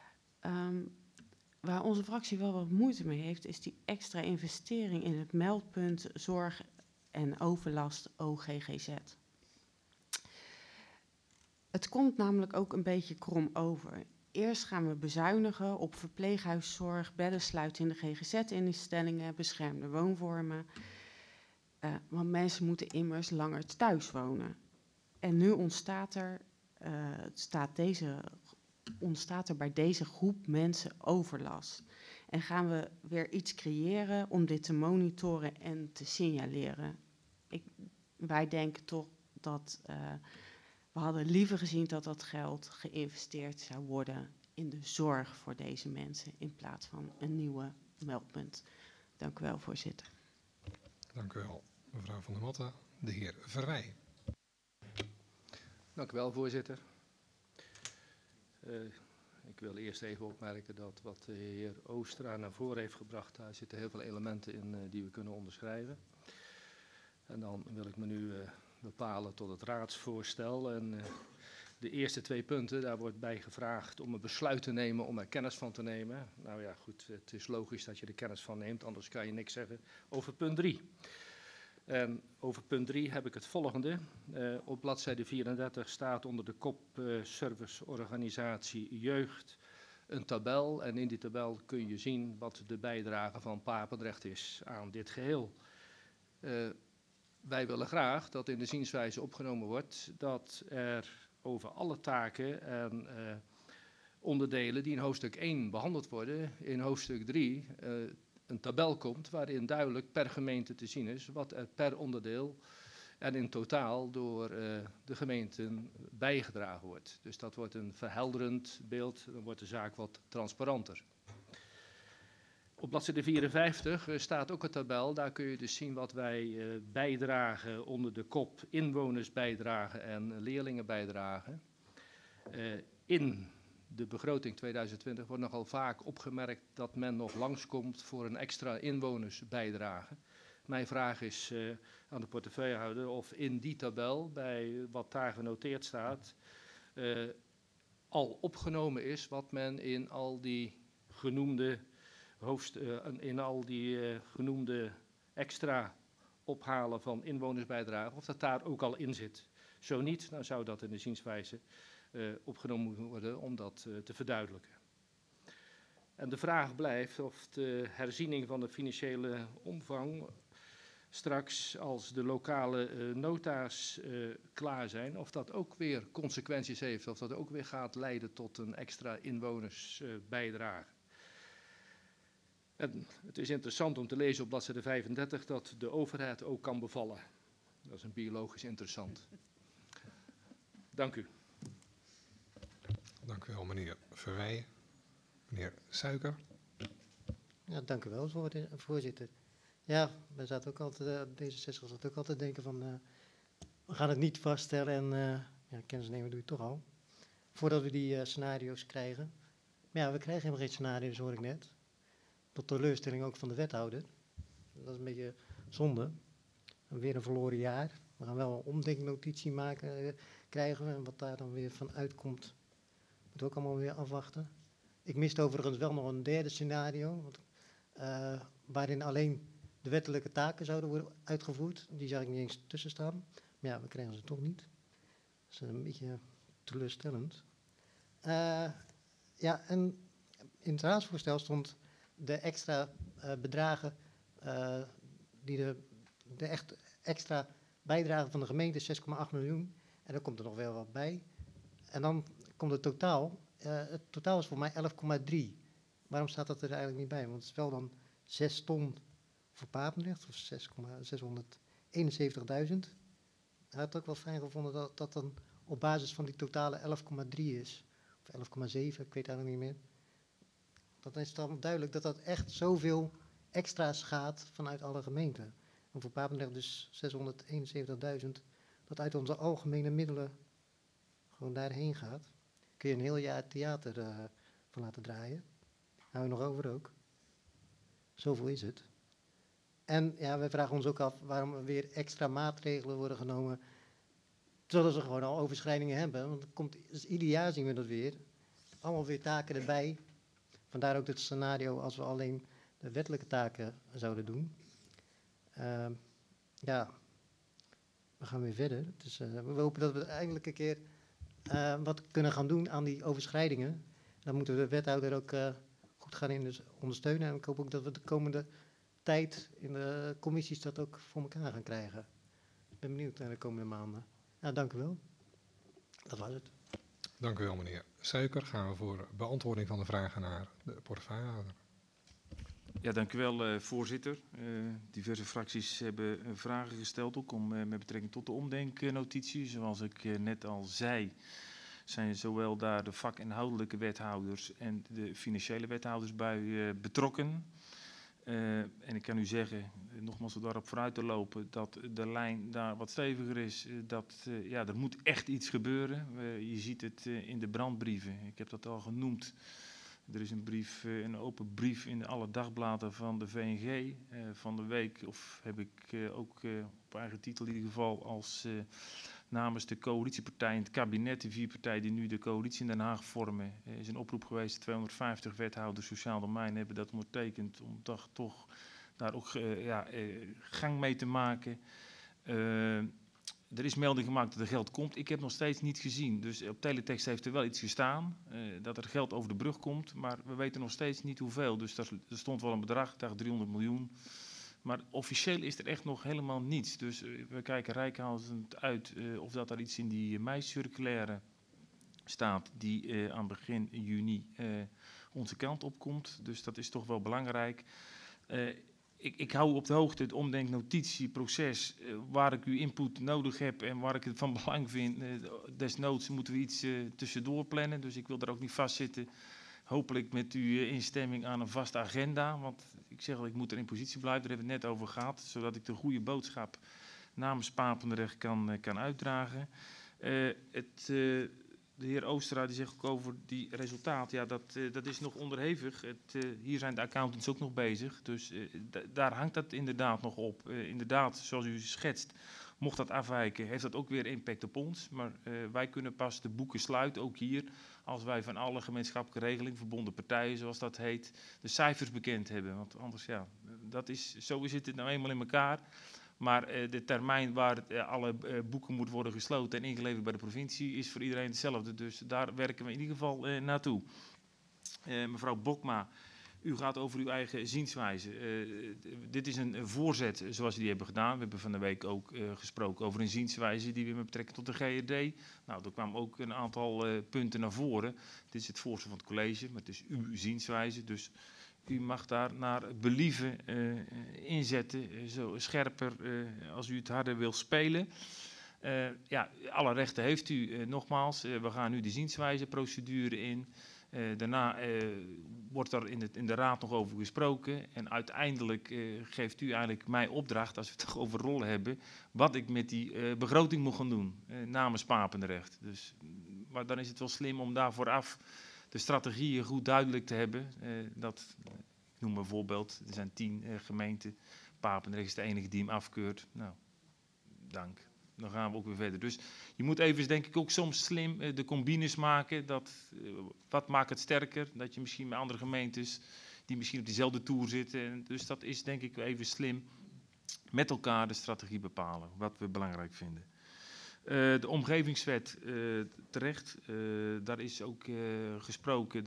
Waar onze fractie wel wat moeite mee heeft, is die extra investering in het meldpunt zorg en overlast OGGZ. Het komt namelijk ook een beetje krom over. Eerst gaan we bezuinigen op verpleeghuiszorg, bedden sluiten in de GGZ-instellingen, beschermde woonvormen. Want mensen moeten immers langer thuis wonen. En nu ontstaat er bij deze groep mensen overlast. En gaan we weer iets creëren om dit te monitoren en te signaleren. Wij denken toch dat we hadden liever gezien dat dat geld geïnvesteerd zou worden in de zorg voor deze mensen in plaats van een nieuwe meldpunt. Dank u wel, voorzitter. Dank u wel, mevrouw van der Matten. De heer Verwij. Dank u wel, voorzitter. Ik wil eerst even opmerken dat wat de heer Oostra naar voren heeft gebracht, daar zitten heel veel elementen in die we kunnen onderschrijven. En dan wil ik me nu bepalen tot het raadsvoorstel. En de eerste 2 punten, daar wordt bij gevraagd om een besluit te nemen om er kennis van te nemen. Nou ja, goed, het is logisch dat je er kennis van neemt, anders kan je niks zeggen over punt 3. En over punt 3 heb ik het volgende. Op bladzijde 34 staat onder de kop serviceorganisatie jeugd een tabel. En in die tabel kun je zien wat de bijdrage van Papendrecht is aan dit geheel. Wij willen graag dat in de zienswijze opgenomen wordt dat er over alle taken en onderdelen die in hoofdstuk 1 behandeld worden, in hoofdstuk 3 een tabel komt waarin duidelijk per gemeente te zien is wat er per onderdeel en in totaal door de gemeenten bijgedragen wordt. Dus dat wordt een verhelderend beeld, dan wordt de zaak wat transparanter. Op bladzijde 54 staat ook een tabel, daar kun je dus zien wat wij bijdragen onder de kop inwonersbijdragen en leerlingenbijdragen. In de begroting 2020 wordt nogal vaak opgemerkt dat men nog langskomt voor een extra inwonersbijdrage. Mijn vraag is aan de portefeuillehouder of in die tabel, bij wat daar genoteerd staat, al opgenomen is wat men in al die genoemde extra ophalen van inwonersbijdrage, of dat daar ook al in zit. Zo niet, dan zou dat in de zienswijze opgenomen moeten worden om dat te verduidelijken. En de vraag blijft of de herziening van de financiële omvang straks als de lokale nota's klaar zijn, of dat ook weer consequenties heeft, of dat ook weer gaat leiden tot een extra inwonersbijdrage. En het is interessant om te lezen op bladzijde 35 dat de overheid ook kan bevallen. Dat is een biologisch interessant. Dank u. Dank u wel, meneer Verwij. Meneer Suiker. Ja, dank u wel, voorzitter. Ja, we zaten ook altijd, D66 zat ook altijd te denken van, we gaan het niet vaststellen en kennis nemen doe je toch al. Voordat we die scenario's krijgen. Maar ja, we krijgen helemaal geen scenario's, hoor ik net. Tot teleurstelling ook van de wethouder. Dat is een beetje zonde. Weer een verloren jaar. We gaan wel een omdenknotitie krijgen en wat daar dan weer van uitkomt. Moeten we ook allemaal weer afwachten. Ik miste overigens wel nog een derde scenario, waarin alleen de wettelijke taken zouden worden uitgevoerd. Die zag ik niet eens tussen staan. Maar ja, we krijgen ze toch niet. Dat is een beetje teleurstellend. Ja, en in het raadsvoorstel stond de extra bedragen, de echt extra bijdrage van de gemeente 6,8 miljoen. En dan komt er nog wel wat bij. En dan komt het totaal. Het totaal is voor mij 11,3. Waarom staat dat er eigenlijk niet bij? Want het is wel dan 6 ton voor Papendrecht, of 671.000. Hij had het ook wel fijn gevonden dat dat dan op basis van die totale 11,3 is. Of 11,7, ik weet eigenlijk niet meer. Dan is het dan duidelijk dat dat echt zoveel extra's gaat vanuit alle gemeenten. En voor Papendrecht dus 671.000, dat uit onze algemene middelen gewoon daarheen gaat. Kun je een heel jaar theater van laten draaien. Hou je nog over ook. Zoveel is het. En ja, we vragen ons ook af waarom er weer extra maatregelen worden genomen, terwijl ze gewoon al overschrijdingen hebben. Want dus ieder jaar zien we dat weer. Allemaal weer taken erbij. Vandaar ook het scenario als we alleen de wettelijke taken zouden doen. Ja, we gaan weer verder. Dus, we hopen dat we eindelijk een keer wat kunnen gaan doen aan die overschrijdingen. Dan moeten we de wethouder ook goed gaan ondersteunen. En ik hoop ook dat we de komende tijd in de commissies dat ook voor elkaar gaan krijgen. Ik ben benieuwd naar de komende maanden. Nou, dank u wel. Dat was het. Dank u wel, meneer Suiker. Gaan we voor beantwoording van de vragen naar de portefeuillehouder. Ja, dank u wel, voorzitter. Diverse fracties hebben vragen gesteld, ook met betrekking tot de omdenknotitie. Zoals ik net al zei, zijn zowel daar de vakinhoudelijke wethouders en de financiële wethouders bij betrokken. En ik kan u zeggen, nogmaals om daarop vooruit te lopen, dat de lijn daar wat steviger is. Ja, er moet echt iets gebeuren. Je ziet het in de brandbrieven. Ik heb dat al genoemd. Er is een brief, een open brief in alle dagbladen van de VNG van de week. Of heb ik ook op eigen titel in ieder geval als namens de coalitiepartijen in het kabinet, de 4 partijen die nu de coalitie in Den Haag vormen, is een oproep geweest. 250 wethouders sociaal domein hebben dat ondertekend om toch daar ook gang mee te maken. Er is melding gemaakt dat er geld komt. Ik heb nog steeds niet gezien. Dus op teletext heeft er wel iets gestaan. Dat er geld over de brug komt. Maar we weten nog steeds niet hoeveel. Dus er stond wel een bedrag, ik dacht 300 miljoen. Maar officieel is er echt nog helemaal niets. Dus we kijken reikhalzend uit of dat er iets in die mei-circulaire staat. Die aan begin juni onze kant op komt. Dus dat is toch wel belangrijk. Ik hou op de hoogte het omdenknotitieproces waar ik uw input nodig heb en waar ik het van belang vind. Desnoods moeten we iets tussendoor plannen, dus ik wil daar ook niet vastzitten. Hopelijk met uw instemming aan een vaste agenda, want ik zeg al, ik moet er in positie blijven, daar hebben we het net over gehad, zodat ik de goede boodschap namens Papendrecht kan uitdragen. De heer Oostra die zegt ook over die resultaten, ja, dat is nog onderhevig. Hier zijn de accountants ook nog bezig, dus daar hangt dat inderdaad nog op. Inderdaad, zoals u schetst, mocht dat afwijken, heeft dat ook weer impact op ons. Maar wij kunnen pas de boeken sluiten, ook hier, als wij van alle gemeenschappelijke regelingen, verbonden partijen zoals dat heet, de cijfers bekend hebben. Want anders, ja, zo zit het nou eenmaal in elkaar. Maar de termijn waar alle boeken moeten worden gesloten en ingeleverd bij de provincie is voor iedereen hetzelfde. Dus daar werken we in ieder geval naartoe. Mevrouw Bokma, u gaat over uw eigen zienswijze. Dit is een voorzet zoals we die hebben gedaan. We hebben van de week ook gesproken over een zienswijze die we met betrekking tot de GRD. Nou, er kwamen ook een aantal punten naar voren. Dit is het voorstel van het college, maar het is uw zienswijze. Dus u mag daar naar believen inzetten, zo scherper als u het harder wil spelen. Ja, alle rechten heeft u nogmaals. We gaan nu de zienswijzeprocedure in. Daarna wordt er in de raad nog over gesproken. En uiteindelijk geeft u eigenlijk mij opdracht, als we het toch over rollen hebben, wat ik met die begroting moet gaan doen namens Papendrecht. Dus, maar dan is het wel slim om daar vooraf de strategieën goed duidelijk te hebben. Ik noem een voorbeeld, er zijn 10 gemeenten. Papendrecht is de enige die hem afkeurt. Nou, dank. Dan gaan we ook weer verder. Dus je moet even, denk ik, ook soms slim de combines maken. Wat maakt het sterker? Dat je misschien met andere gemeentes die misschien op diezelfde toer zitten. En dus dat is denk ik even slim met elkaar de strategie bepalen, wat we belangrijk vinden. De omgevingswet, terecht, daar is ook gesproken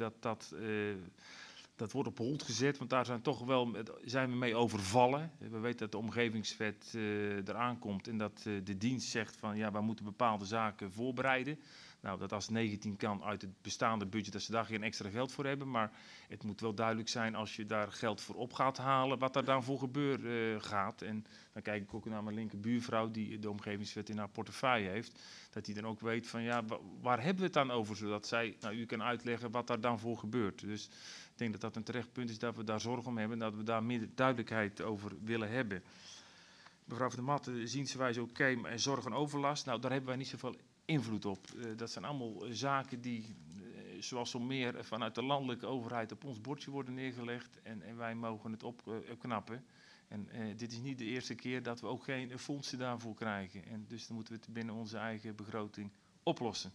dat wordt op hold gezet, want daar zijn we mee overvallen. We weten dat de omgevingswet eraan komt en dat de dienst zegt van ja, we moeten bepaalde zaken voorbereiden. Nou, dat als het 19 kan uit het bestaande budget, dat ze daar geen extra geld voor hebben. Maar het moet wel duidelijk zijn als je daar geld voor op gaat halen, wat daar dan voor gebeuren gaat. En dan kijk ik ook naar mijn linkerbuurvrouw die de omgevingswet in haar portefeuille heeft. Dat die dan ook weet van ja, waar hebben we het dan over? Zodat zij u kan uitleggen wat daar dan voor gebeurt. Dus ik denk dat dat een terecht punt is dat we daar zorg om hebben. En dat we daar meer duidelijkheid over willen hebben. Mevrouw Van der Mat, de zienswijze oké, en zorg en overlast. Nou, daar hebben wij niet zoveel invloed op. Dat zijn allemaal zaken die, zoals zo meer, vanuit de landelijke overheid op ons bordje worden neergelegd. En wij mogen het opknappen. En dit is niet de eerste keer dat we ook geen fondsen daarvoor krijgen. En dus dan moeten we het binnen onze eigen begroting oplossen.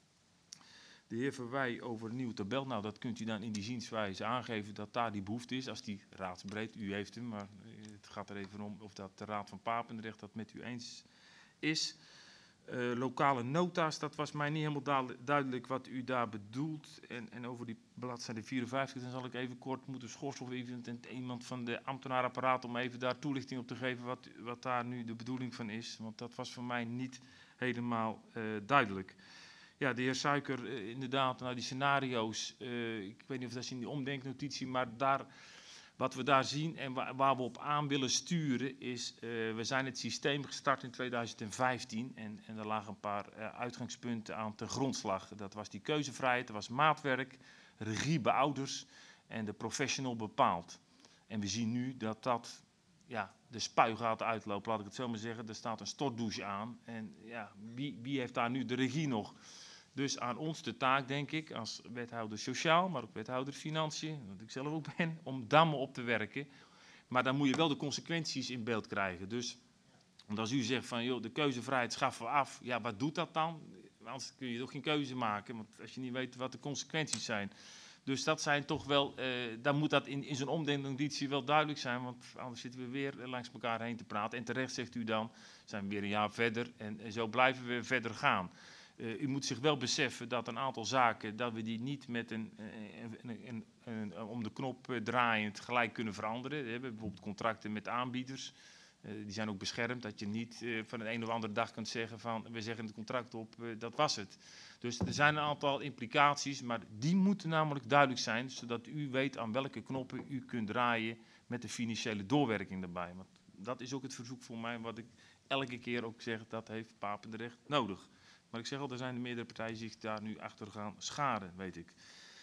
De heer Verwij over een nieuwe tabel. Nou, dat kunt u dan in die zienswijze aangeven dat daar die behoefte is. Als die raadsbreed, u heeft hem, maar het gaat er even om of dat de Raad van Papendrecht dat met u eens is. Lokale nota's, dat was mij niet helemaal duidelijk wat u daar bedoelt. En over die bladzijde 54, dan zal ik even kort moeten schorsen of iemand van de ambtenaarapparaat om even daar toelichting op te geven wat daar nu de bedoeling van is. Want dat was voor mij niet helemaal duidelijk. Ja, de heer Suiker, inderdaad, nou die scenario's, ik weet niet of dat is in die omdenknotitie, maar wat we daar zien en waar we op aan willen sturen is, we zijn het systeem gestart in 2015 en er lagen een paar uitgangspunten aan ten grondslag. Dat was die keuzevrijheid, dat was maatwerk, regie bij ouders en de professional bepaalt. En we zien nu dat de spuigaten uitlopen, laat ik het zo maar zeggen. Er staat een stortdouche aan en ja, wie heeft daar nu de regie nog? Dus aan ons de taak, denk ik, als wethouder sociaal, maar ook wethouder financiën, wat ik zelf ook ben, om dammen op te werken. Maar dan moet je wel de consequenties in beeld krijgen. Dus want als u zegt van, joh, de keuzevrijheid schaffen we af, ja, wat doet dat dan? Anders kun je toch geen keuze maken, want als je niet weet wat de consequenties zijn. Dus dat zijn toch wel, dan moet dat in zo'n omdenknotitie wel duidelijk zijn, want anders zitten we weer langs elkaar heen te praten. En terecht zegt u dan, zijn we weer een jaar verder en zo blijven we verder gaan. U moet zich wel beseffen dat een aantal zaken, dat we die niet met om de knop draaiend gelijk kunnen veranderen. We hebben bijvoorbeeld contracten met aanbieders. Die zijn ook beschermd, dat je niet van de een of andere dag kunt zeggen van, we zeggen het contract op, dat was het. Dus er zijn een aantal implicaties, maar die moeten namelijk duidelijk zijn, zodat u weet aan welke knoppen u kunt draaien met de financiële doorwerking daarbij. Want dat is ook het verzoek voor mij, wat ik elke keer ook zeg, dat heeft Papendrecht nodig. Maar ik zeg al, er zijn de meerdere partijen die zich daar nu achter gaan scharen, weet ik.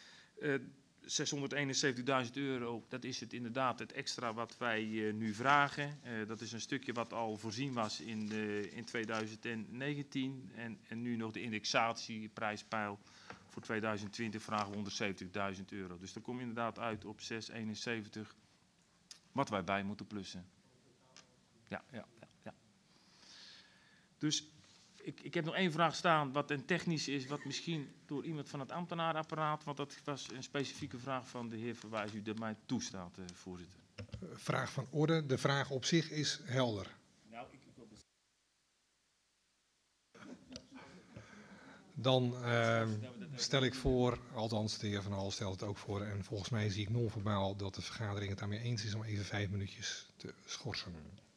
671.000 euro, dat is het inderdaad het extra wat wij nu vragen. Dat is een stukje wat al voorzien was in 2019. En nu nog de indexatieprijspeil voor 2020 vragen we 170.000 euro. Dus dan kom je inderdaad uit op 671, wat wij bij moeten plussen. Ja. Dus ik heb nog één vraag staan, wat een technisch is, wat misschien door iemand van het ambtenarenapparaat, want dat was een specifieke vraag van de heer Verwijs, u dat mij toestaat, voorzitter. Vraag van orde. De vraag op zich is helder. Nou, Dan stel ik voor, althans de heer Van Hal stelt het ook voor, en volgens mij zie ik non-verbaal dat de vergadering het daarmee eens is om even 5 minuutjes te schorsen.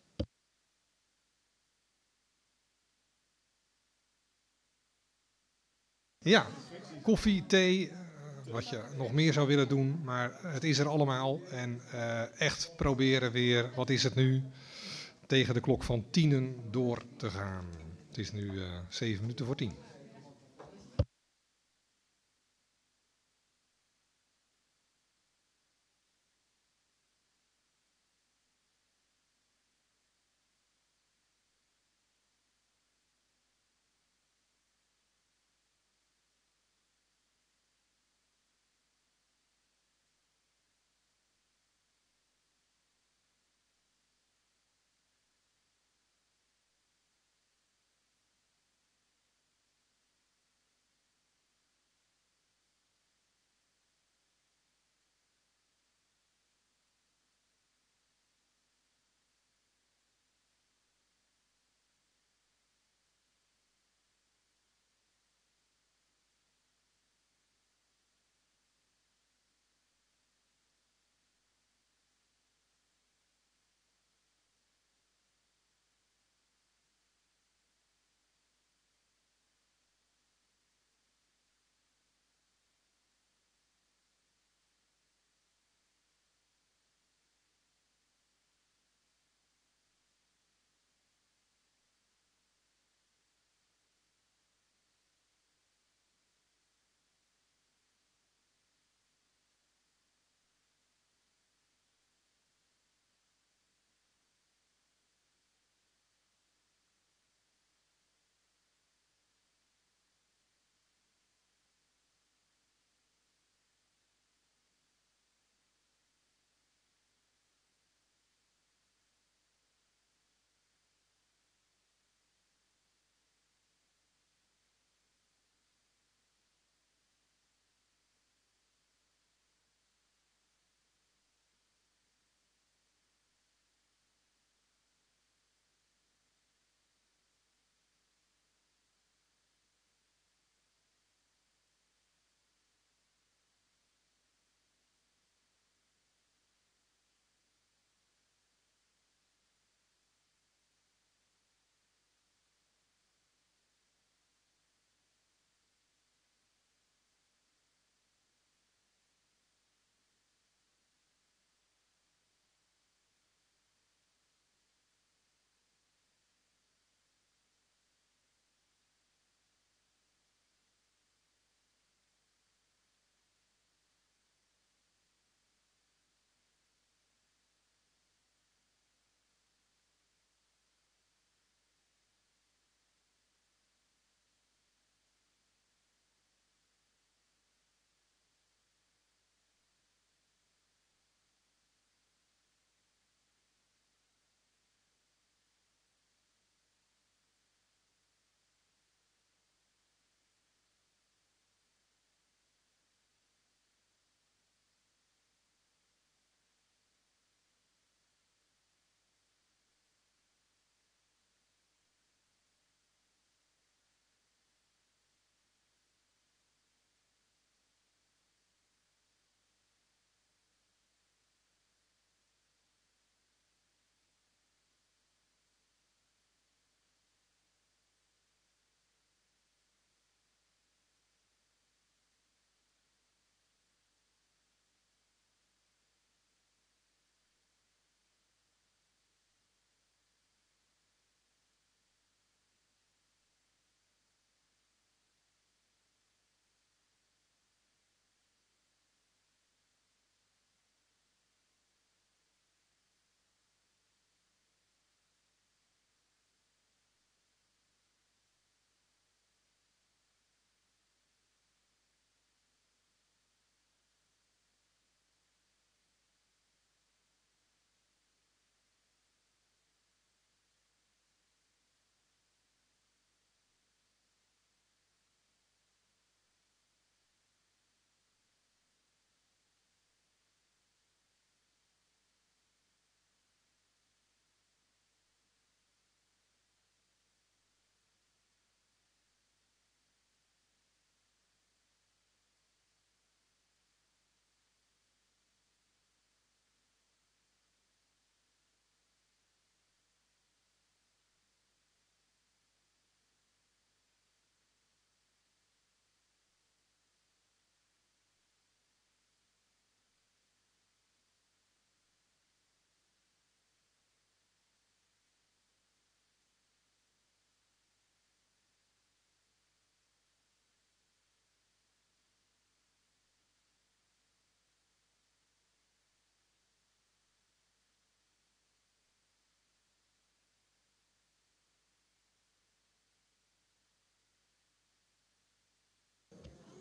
Ja, koffie, thee, wat je nog meer zou willen doen, maar het is er allemaal. En echt proberen weer, wat is het nu, tegen de klok van 10 door te gaan. Het is nu 7 minuten voor 10.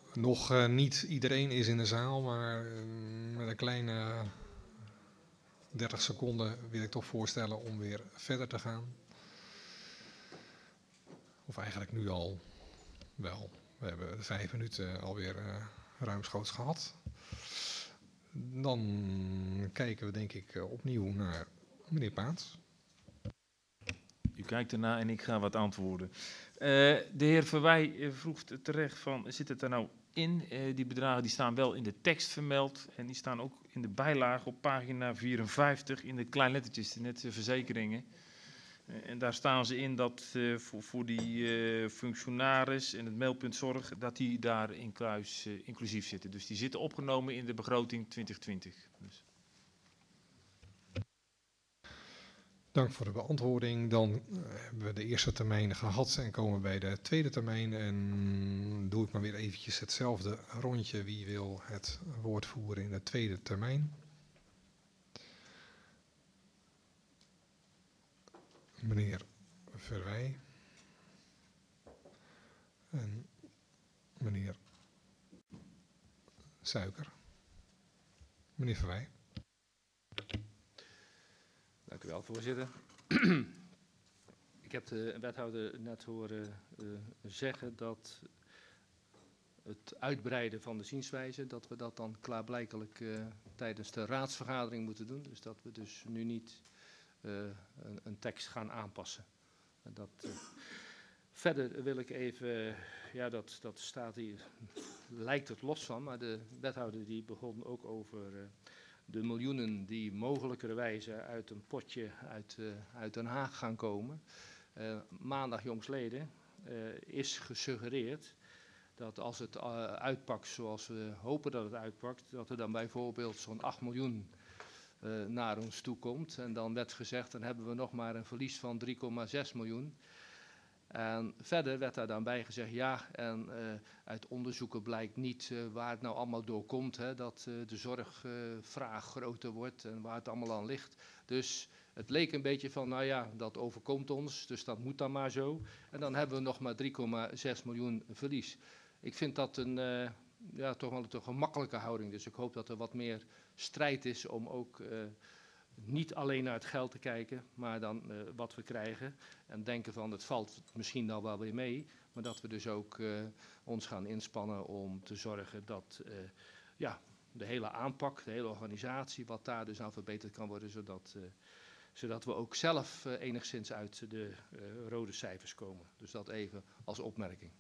Nog niet iedereen is in de zaal, maar met een kleine 30 seconden wil ik toch voorstellen om weer verder te gaan. Of eigenlijk nu al wel. We hebben de 5 minuten alweer ruimschoots gehad. Dan kijken we denk ik opnieuw naar meneer Paats. U kijkt ernaar en ik ga wat antwoorden. De heer Verwij vroeg terecht van, zit het er nou in? Die bedragen die staan wel in de tekst vermeld en die staan ook in de bijlage op pagina 54 in de kleinlettertjes, de net verzekeringen. En daar staan ze in dat voor die functionaris en het meldpunt zorg, dat die daar inclusief zitten. Dus die zitten opgenomen in de begroting 2020. Dus. Dank voor de beantwoording. Dan hebben we de eerste termijn gehad en komen bij de tweede termijn. En doe ik maar weer eventjes hetzelfde rondje. Wie wil het woord voeren in de tweede termijn? Meneer Verwij. En meneer Suiker. Meneer Verwij. Dank u wel, voorzitter. Ik heb de wethouder net horen zeggen dat het uitbreiden van de zienswijze, dat we dat dan klaarblijkelijk tijdens de raadsvergadering moeten doen. Dus dat we dus nu niet een tekst gaan aanpassen. En verder wil ik even, ja dat staat hier, lijkt het los van, maar de wethouder die begon ook over de miljoenen die mogelijkerwijze uit een potje uit Den Haag gaan komen. Maandag jongsleden is gesuggereerd dat als het uitpakt zoals we hopen dat het uitpakt, dat er dan bijvoorbeeld zo'n 8 miljoen naar ons toe komt. En dan werd gezegd, dan hebben we nog maar een verlies van 3,6 miljoen. En verder werd daar dan bij gezegd, ja, en uit onderzoeken blijkt niet waar het nou allemaal door komt, hè, dat de zorgvraag groter wordt en waar het allemaal aan ligt. Dus het leek een beetje van, nou ja, dat overkomt ons, dus dat moet dan maar zo. En dan hebben we nog maar 3,6 miljoen verlies. Ik vind dat toch wel een gemakkelijke houding, dus ik hoop dat er wat meer strijd is om ook niet alleen naar het geld te kijken, maar dan wat we krijgen. En denken van het valt misschien dan wel weer mee. Maar dat we dus ook ons gaan inspannen om te zorgen dat de hele aanpak, de hele organisatie, wat daar dus aan verbeterd kan worden. Zodat we ook zelf enigszins uit de rode cijfers komen. Dus dat even als opmerking.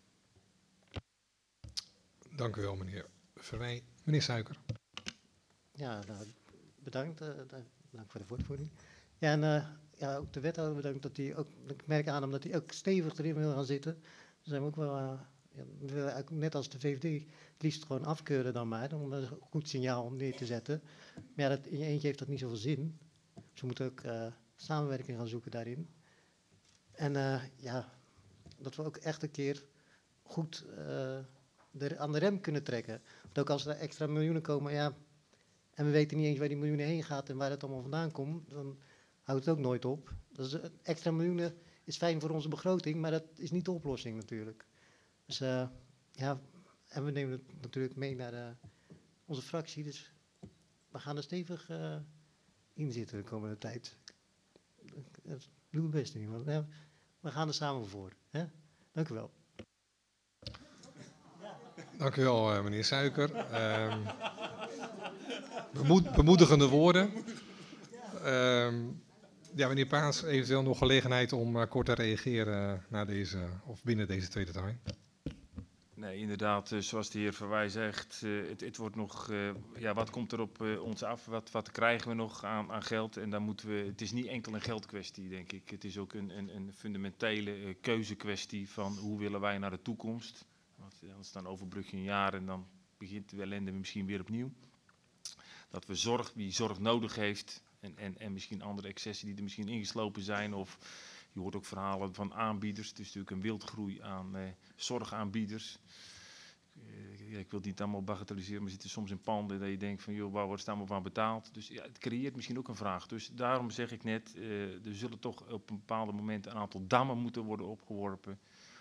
Dank u wel meneer Verwij. Meneer Suiker. Ja, nou, bedankt. Dank voor de woordvoering. Ja, en ook de wethouder bedankt dat hij ook, ik merk aan hem dat hij ook stevig erin wil gaan zitten. Dan zijn we ook wel, we willen eigenlijk net als de VVD het liefst gewoon afkeuren dan maar, om een goed signaal neer te zetten. Maar ja, in je eentje heeft dat niet zoveel zin. Dus we moeten ook samenwerking gaan zoeken daarin. En dat we ook echt een keer goed aan de rem kunnen trekken. Want ook als er extra miljoenen komen, ja, en we weten niet eens waar die miljoenen heen gaat en waar het allemaal vandaan komt, dan houdt het ook nooit op. Dus extra miljoenen is fijn voor onze begroting, maar dat is niet de oplossing natuurlijk. Dus en we nemen het natuurlijk mee naar onze fractie, dus we gaan er stevig in zitten de komende tijd. Dat doe het best niet, want we gaan er samen voor. Hè? Dank u wel. Dank u wel meneer Suiker. Bemoedigende woorden. Meneer Paas, eventueel nog gelegenheid om kort te reageren naar deze, of binnen deze tweede termijn. Nee, inderdaad, zoals de heer Verwij zegt, het wordt nog, wat komt er op ons af, wat krijgen we nog aan geld? En dan moeten we, het is niet enkel een geldkwestie, denk ik. Het is ook een fundamentele keuzekwestie van hoe willen wij naar de toekomst. Want anders dan overbrug je een jaar en dan begint de ellende misschien weer opnieuw. Dat we wie zorg nodig heeft en misschien andere excessen die er misschien ingeslopen zijn. Of je hoort ook verhalen van aanbieders. Het is natuurlijk een wildgroei aan zorgaanbieders. Ik wil het niet allemaal bagatelliseren, maar zitten soms in panden dat je denkt van joh, waar wordt het allemaal van betaald? Dus ja, het creëert misschien ook een vraag. Dus daarom zeg ik net, er zullen toch op een bepaald moment een aantal dammen moeten worden opgeworpen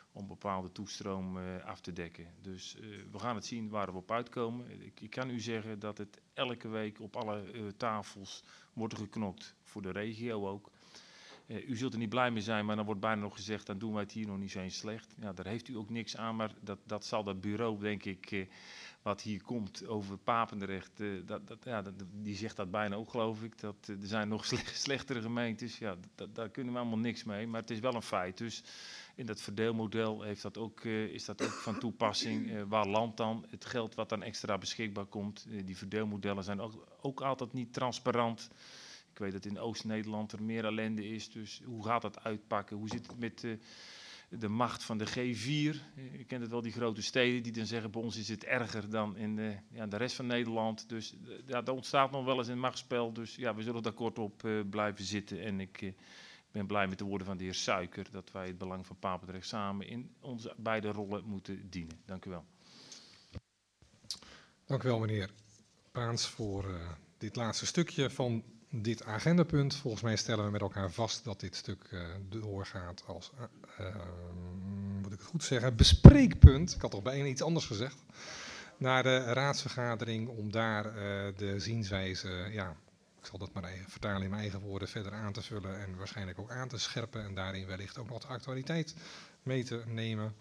om bepaalde toestroom af te dekken. Dus we gaan het zien waar we op uitkomen. Ik kan u zeggen dat het elke week op alle tafels wordt geknokt, voor de regio ook. U zult er niet blij mee zijn, maar dan wordt bijna nog gezegd, dan doen wij het hier nog niet zo eens slecht. Ja, daar heeft u ook niks aan, maar dat zal dat bureau, denk ik, wat hier komt over Papendrecht, die zegt dat bijna ook, geloof ik. Dat, er zijn nog slechtere gemeentes, ja, daar kunnen we allemaal niks mee, maar het is wel een feit. Dus in dat verdeelmodel is dat ook van toepassing. Waar landt dan het geld wat dan extra beschikbaar komt? Die verdeelmodellen zijn ook altijd niet transparant. Ik weet dat in Oost-Nederland er meer ellende is, dus hoe gaat dat uitpakken? Hoe zit het met de macht van de G4? Je kent het wel, die grote steden die dan zeggen, bij ons is het erger dan in de rest van Nederland. Dus ja, daar ontstaat nog wel eens een machtsspel, dus ja, we zullen daar kort op blijven zitten. En ik ben blij met de woorden van de heer Suiker, dat wij het belang van Papendrecht samen in onze beide rollen moeten dienen. Dank u wel. Dank u wel, meneer Paans, voor dit laatste stukje van dit agendapunt. Volgens mij stellen we met elkaar vast dat dit stuk doorgaat als, moet ik het goed zeggen, bespreekpunt. Ik had toch bijna iets anders gezegd. Naar de raadsvergadering om daar de zienswijze, ja, ik zal dat maar even vertalen in mijn eigen woorden, verder aan te vullen en waarschijnlijk ook aan te scherpen. En daarin wellicht ook nog de actualiteit mee te nemen.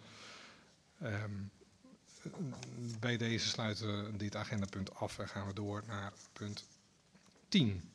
Bij deze sluiten we dit agendapunt af en gaan we door naar punt 10.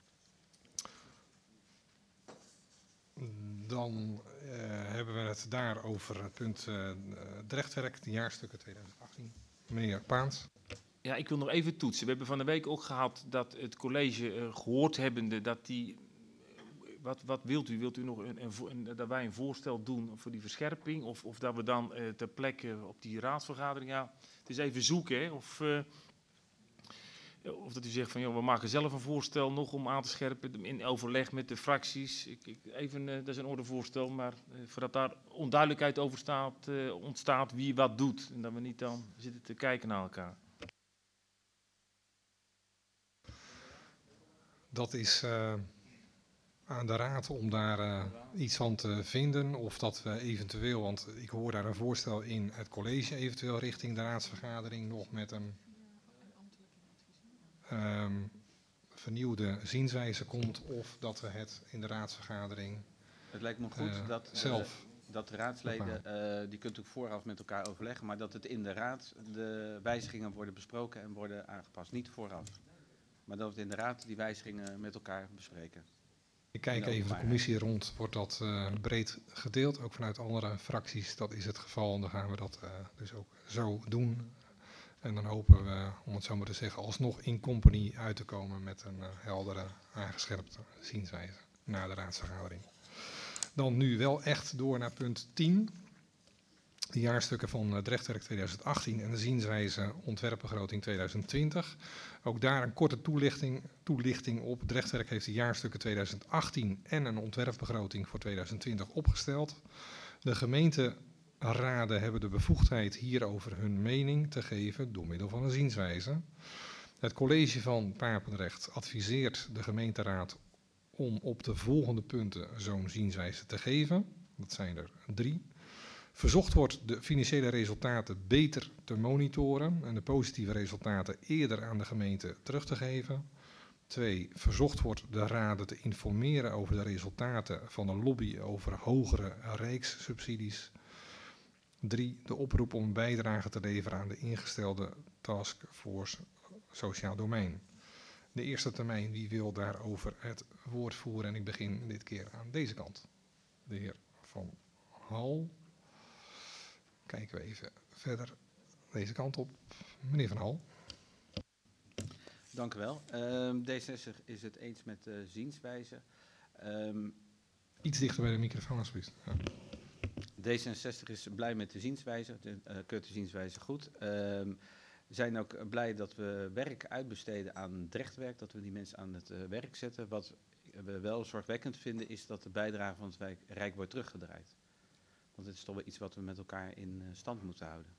Dan hebben we het daar over het punt Drechtwerk, de jaarstukken 2018. Meneer Paans. Ja, ik wil nog even toetsen. We hebben van de week ook gehad dat het college gehoord hebbende dat die... Wat wilt u? Wilt u nog dat wij een voorstel doen voor die verscherping? Of dat we dan ter plekke op die raadsvergadering... Ja, het is even zoeken, hè? Of dat u zegt van, joh, we maken zelf een voorstel nog om aan te scherpen in overleg met de fracties. Dat is een ordevoorstel, maar voordat daar onduidelijkheid over ontstaat wie wat doet. En dat we niet dan zitten te kijken naar elkaar. Dat is aan de raad om daar iets van te vinden. Of dat we eventueel, want ik hoor daar een voorstel in het college, eventueel richting de raadsvergadering nog met een vernieuwde zienswijze komt. Of dat we het in de raadsvergadering Het lijkt me goed dat de raadsleden, die kunt u vooraf met elkaar overleggen, maar dat het in de raad de wijzigingen worden besproken en worden aangepast. Niet vooraf, maar dat we in de raad die wijzigingen met elkaar bespreken. Ik kijk even de commissie rond, wordt dat breed gedeeld, ook vanuit andere fracties. Dat is het geval en dan gaan we dat dus ook zo doen. En dan hopen we, om het zo maar te zeggen, alsnog in company uit te komen met een heldere, aangescherpte zienswijze na de raadsvergadering. Dan nu wel echt door naar punt 10. De jaarstukken van Drechtwerk 2018 en de zienswijze ontwerpbegroting 2020. Ook daar een korte toelichting op. Drechtwerk heeft de jaarstukken 2018 en een ontwerpbegroting voor 2020 opgesteld. De gemeenteraden hebben de bevoegdheid hierover hun mening te geven door middel van een zienswijze. Het college van Papendrecht adviseert de gemeenteraad om op de volgende punten zo'n zienswijze te geven. Dat zijn er 3. Verzocht wordt de financiële resultaten beter te monitoren en de positieve resultaten eerder aan de gemeente terug te geven. 2. Verzocht wordt de raden te informeren over de resultaten van de lobby over hogere rijkssubsidies. 3. De oproep om een bijdrage te leveren aan de ingestelde taskforce sociaal domein. De eerste termijn, wie wil daarover het woord voeren? En ik begin dit keer aan deze kant. De heer Van Hal. Kijken we even verder deze kant op. Meneer Van Hal. Dank u wel. D66 is het eens met de zienswijze. Iets dichter bij de microfoon alsjeblieft. Ja. D66 is blij met de zienswijze, keurt de zienswijze goed. We zijn ook blij dat we werk uitbesteden aan Drechtwerk, dat we die mensen aan het werk zetten. Wat we wel zorgwekkend vinden is dat de bijdrage van het Rijk wordt teruggedraaid. Want het is toch wel iets wat we met elkaar in stand moeten houden.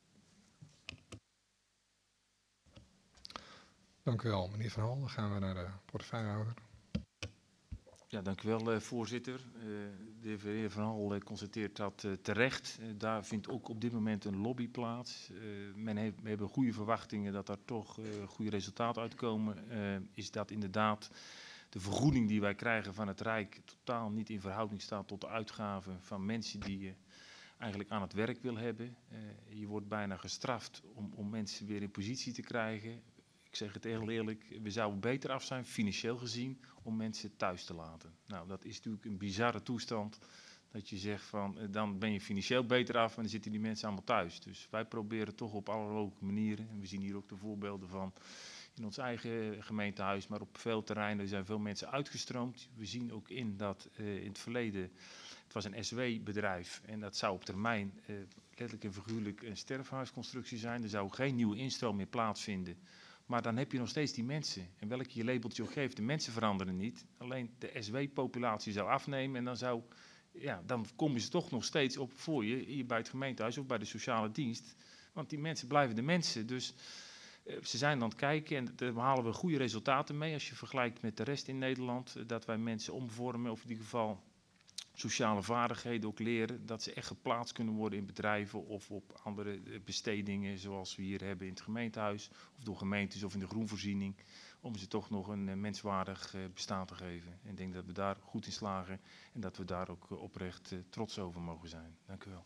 Dank u wel, meneer Van Hal. Dan gaan we naar de portefeuillehouder. Ja, dank u wel, voorzitter. De heer Van Hal constateert dat terecht. Daar vindt ook op dit moment een lobby plaats. We hebben goede verwachtingen dat daar toch goede resultaten uitkomen. Is dat inderdaad de vergoeding die wij krijgen van het Rijk totaal niet in verhouding staat tot de uitgaven van mensen die je eigenlijk aan het werk wil hebben. Je wordt bijna gestraft om mensen weer in positie te krijgen. Ik zeg het heel eerlijk, we zouden beter af zijn, financieel gezien, om mensen thuis te laten. Nou, dat is natuurlijk een bizarre toestand, dat je zegt van, dan ben je financieel beter af en dan zitten die mensen allemaal thuis. Dus wij proberen toch op alle mogelijke manieren, en we zien hier ook de voorbeelden van in ons eigen gemeentehuis, maar op veel terreinen zijn veel mensen uitgestroomd. We zien ook in dat in het verleden, het was een SW-bedrijf en dat zou op termijn letterlijk en figuurlijk een sterfhuisconstructie zijn. Er zou geen nieuwe instroom meer plaatsvinden. Maar dan heb je nog steeds die mensen. En welk je labeltje ook geeft, de mensen veranderen niet. Alleen de SW-populatie zou afnemen en dan komen ze toch nog steeds op voor je, hier bij het gemeentehuis of bij de sociale dienst. Want die mensen blijven de mensen. Dus ze zijn aan het kijken en daar halen we goede resultaten mee als je vergelijkt met de rest in Nederland. Dat wij mensen omvormen of in ieder geval sociale vaardigheden ook leren. Dat ze echt geplaatst kunnen worden in bedrijven of op andere bestedingen zoals we hier hebben in het gemeentehuis. Of door gemeentes of in de groenvoorziening. Om ze toch nog een menswaardig bestaan te geven. En ik denk dat we daar goed in slagen en dat we daar ook oprecht trots over mogen zijn. Dank u wel.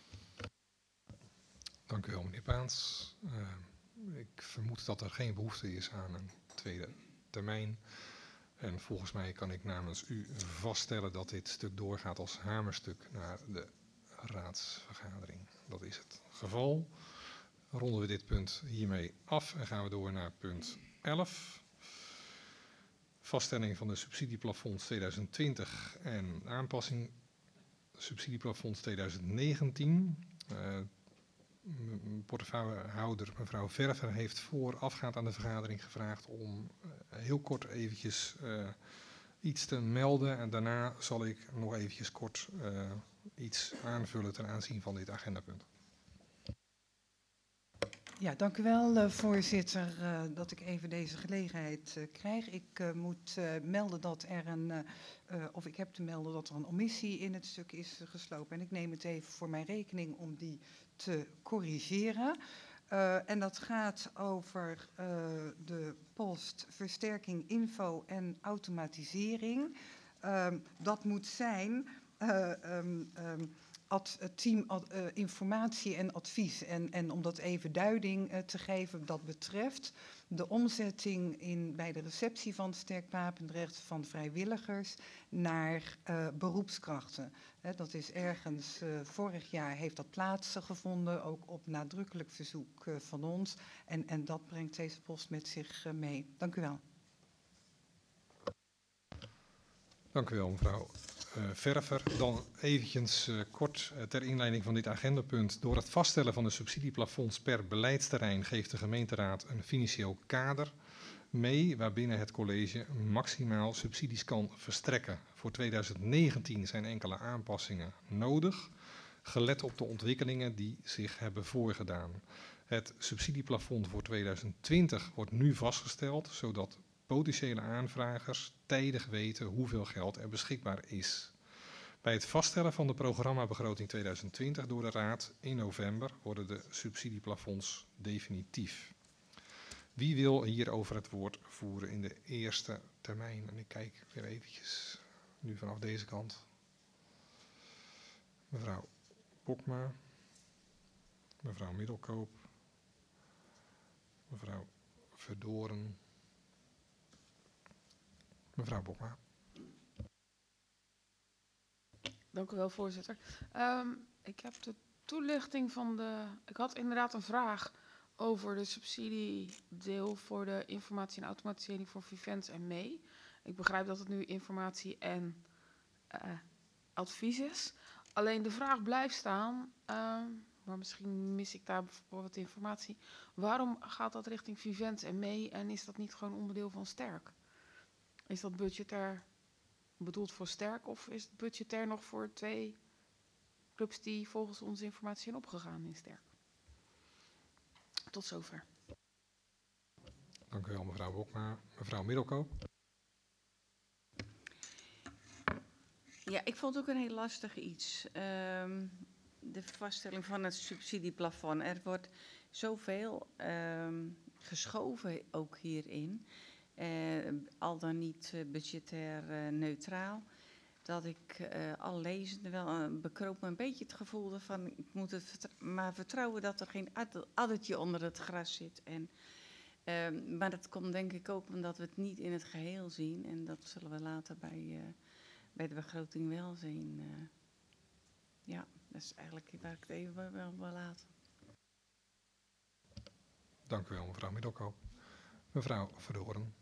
Dank u wel, meneer Paans. Ik vermoed dat er geen behoefte is aan een tweede termijn. En volgens mij kan ik namens u vaststellen dat dit stuk doorgaat als hamerstuk naar de raadsvergadering. Dat is het geval. Ronden we dit punt hiermee af en gaan we door naar punt 11. Vaststelling van de subsidieplafonds 2020 en aanpassing subsidieplafonds 2019. Portefeuillehouder mevrouw Verver heeft voorafgaand aan de vergadering gevraagd om heel kort eventjes iets te melden. En daarna zal ik nog eventjes kort iets aanvullen ten aanzien van dit agendapunt. Ja, dank u wel, voorzitter, dat ik even deze gelegenheid krijg. Ik moet melden dat ik heb te melden dat er een omissie in het stuk is geslopen. En ik neem het even voor mijn rekening om die te corrigeren. En dat gaat over de post versterking info en automatisering. Dat moet zijn het team informatie en advies. En om dat even duiding te geven, dat betreft de omzetting bij de receptie van Sterk Papendrecht van vrijwilligers naar beroepskrachten. Dat is ergens vorig jaar heeft dat plaatsgevonden, ook op nadrukkelijk verzoek van ons. En dat brengt deze post met zich mee. Dank u wel. Dank u wel, mevrouw Verver. Dan eventjes kort ter inleiding van dit agendapunt. Door het vaststellen van de subsidieplafonds per beleidsterrein geeft de gemeenteraad een financieel kader mee waarbinnen het college maximaal subsidies kan verstrekken. Voor 2019 zijn enkele aanpassingen nodig, gelet op de ontwikkelingen die zich hebben voorgedaan. Het subsidieplafond voor 2020 wordt nu vastgesteld, zodat potentiële aanvragers tijdig weten hoeveel geld er beschikbaar is. Bij het vaststellen van de programmabegroting 2020 door de Raad in november worden de subsidieplafonds definitief. Wie wil hierover het woord voeren in de eerste termijn? En ik kijk weer eventjes nu vanaf deze kant. Mevrouw Bokma, mevrouw Middelkoop, mevrouw Verdoren. Mevrouw Bokma. Dank u wel, voorzitter. Ik heb de toelichting van ik had inderdaad een vraag over de subsidiedeel voor de informatie en automatisering voor Vivens en mee. Ik begrijp dat het nu informatie en advies is. Alleen de vraag blijft staan, maar misschien mis ik daar bijvoorbeeld informatie. Waarom gaat dat richting Vivens en mee en is dat niet gewoon onderdeel van Sterk? Is dat budgetair bedoeld voor Sterk of is het budgetair nog voor 2 clubs die volgens onze informatie zijn opgegaan in Sterk? Tot zover. Dank u wel, mevrouw Bokma. Mevrouw Middelkoop. Ja, ik vond het ook een heel lastig iets. De vaststelling van het subsidieplafond. Er wordt zoveel geschoven ook hierin. Al dan niet budgetair neutraal. Dat ik al lezende wel bekroop me een beetje het gevoel van ik moet het maar vertrouwen dat er geen addertje onder het gras zit. Maar dat komt denk ik ook omdat we het niet in het geheel zien. En dat zullen we later bij de begroting wel zien. Ja, dat is eigenlijk waar ik het even wil laten. Dank u wel, mevrouw Middelkoop. Mevrouw Verdoorn.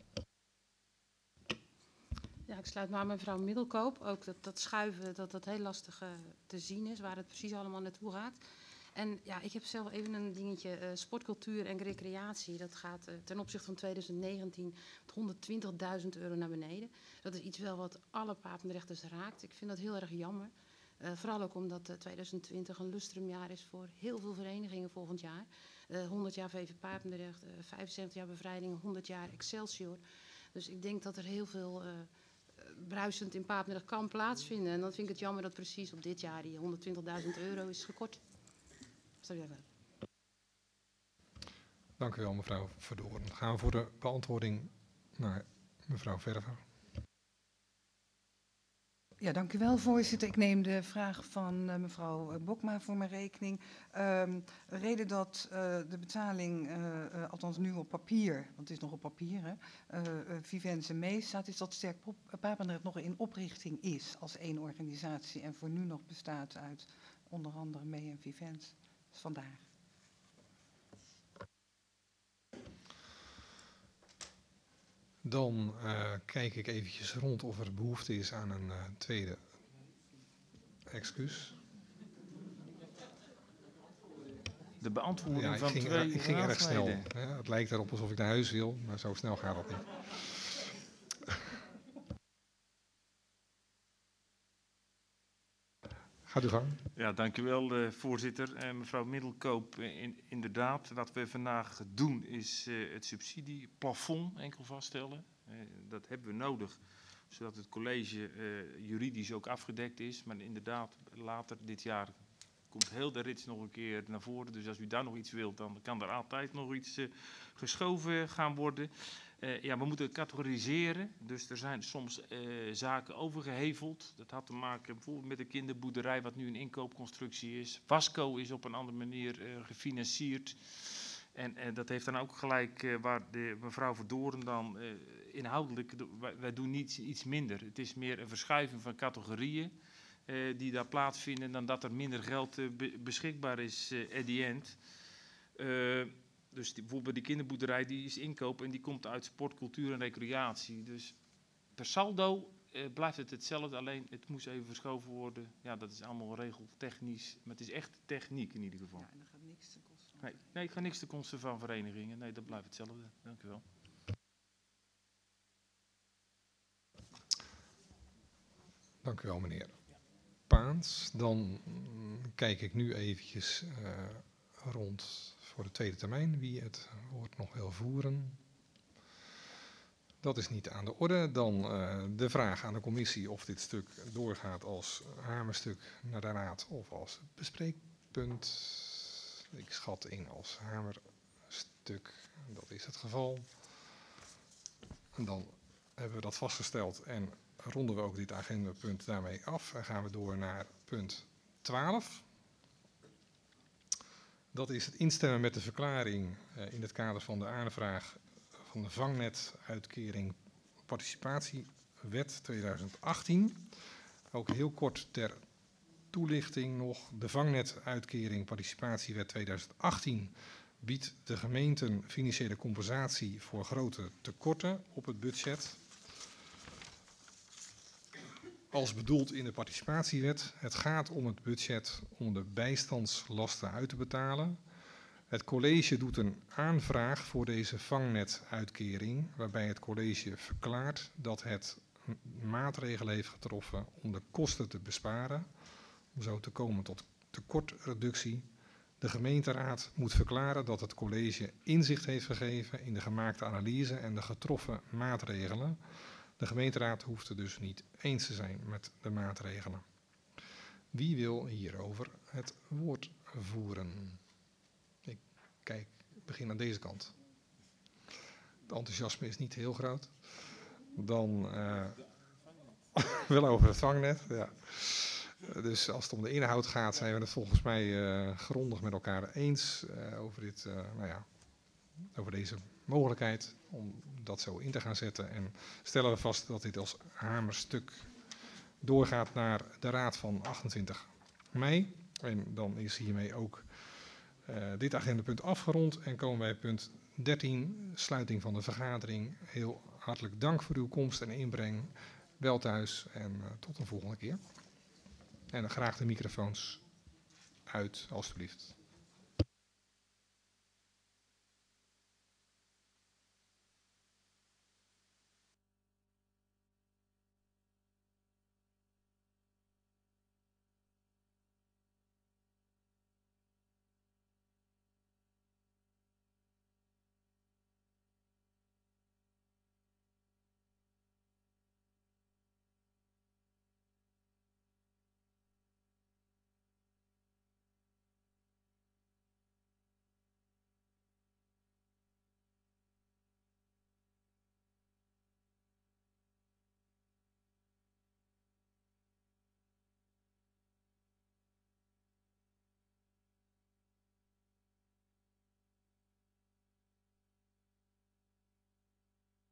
Ja, ik sluit me aan mevrouw Middelkoop. Ook dat schuiven, dat heel lastig te zien is, waar het precies allemaal naartoe gaat. En ja, ik heb zelf even een dingetje, sportcultuur en recreatie. Dat gaat ten opzichte van 2019 met €120.000 naar beneden. Dat is iets wel wat alle Papendrechters raakt. Ik vind dat heel erg jammer. Vooral ook omdat 2020 een lustrumjaar is voor heel veel verenigingen volgend jaar. 100 jaar VV Papendrecht, 75 jaar bevrijding, 100 jaar Excelsior. Dus ik denk dat er heel veel bruisend in Papendrecht kan plaatsvinden. En dan vind ik het jammer dat precies op dit jaar die €120.000 is gekort. Dank u wel, mevrouw Verdoorn. Dan gaan we voor de beantwoording naar mevrouw Verver. Ja, dank u wel, voorzitter. Ik neem de vraag van mevrouw Bokma voor mijn rekening. De reden dat de betaling, althans nu op papier, want het is nog op papier, Vivens mee staat, is dat Sterk Papendrecht nog in oprichting is als één organisatie en voor nu nog bestaat uit onder andere mee en Vivens. Dus vandaar. Dan kijk ik eventjes rond of er behoefte is aan een tweede excuus. De beantwoording Ja, van ik ging erg snel. raadsleden. Ja, het lijkt erop alsof ik naar huis wil, maar zo snel gaat dat niet. Gaat u gang. Ja, dank u wel, voorzitter. Mevrouw Middelkoop, inderdaad, wat we vandaag doen is het subsidieplafond enkel vaststellen. Dat hebben we nodig, zodat het college juridisch ook afgedekt is. Maar inderdaad, later dit jaar komt heel de rits nog een keer naar voren. Dus als u daar nog iets wilt, dan kan er altijd nog iets geschoven gaan worden. Ja, we moeten categoriseren, dus er zijn soms zaken overgeheveld. Dat had te maken bijvoorbeeld met de kinderboerderij, wat nu een inkoopconstructie is. Wasco is op een andere manier gefinancierd. En dat heeft dan ook gelijk waar de mevrouw Verdoorn dan inhoudelijk, wij doen niet iets minder. Het is meer een verschuiving van categorieën die daar plaatsvinden dan dat er minder geld beschikbaar is at the end. Dus bijvoorbeeld die kinderboerderij die is inkoop en die komt uit sport, cultuur en recreatie. Dus per saldo blijft het hetzelfde, alleen het moest even verschoven worden. Ja, dat is allemaal regeltechnisch, maar het is echt techniek in ieder geval. Ja, en dat gaat niks ten koste van. Nee, het gaat niks ten koste van verenigingen. Nee, dat blijft hetzelfde. Dank u wel. Dank u wel, meneer Paans. Dan kijk ik nu eventjes rond voor de tweede termijn. Wie het woord nog wil voeren. Dat is niet aan de orde. Dan de vraag aan de commissie of dit stuk doorgaat als hamerstuk naar de raad of als bespreekpunt. Ik schat in als hamerstuk. Dat is het geval. En dan hebben we dat vastgesteld en ronden we ook dit agendapunt daarmee af. En gaan we door naar punt 12. Dat is het instemmen met de verklaring in het kader van de aanvraag van de vangnetuitkering participatiewet 2018. Ook heel kort ter toelichting nog. De vangnetuitkering participatiewet 2018 biedt de gemeenten financiële compensatie voor grote tekorten op het budget. Als bedoeld in de participatiewet. Het gaat om het budget om de bijstandslasten uit te betalen. Het college doet een aanvraag voor deze vangnetuitkering, waarbij het college verklaart dat het maatregelen heeft getroffen om de kosten te besparen, om zo te komen tot tekortreductie. De gemeenteraad moet verklaren dat het college inzicht heeft gegeven in de gemaakte analyse en de getroffen maatregelen, De gemeenteraad hoeft het dus niet eens te zijn met de maatregelen. Wie wil hierover het woord voeren? Ik begin aan deze kant. Het enthousiasme is niet heel groot. Dan wel over het vangnet. Ja. Dus als het om de inhoud gaat, zijn we het volgens mij grondig met elkaar eens over deze mogelijkheid om dat zo in te gaan zetten. En stellen we vast dat dit als hamerstuk doorgaat naar de raad van 28 mei. En dan is hiermee ook dit agendapunt afgerond en komen wij punt 13, sluiting van de vergadering. Heel hartelijk dank voor uw komst en inbreng. Wel thuis en tot een volgende keer. En dan graag de microfoons uit, alstublieft.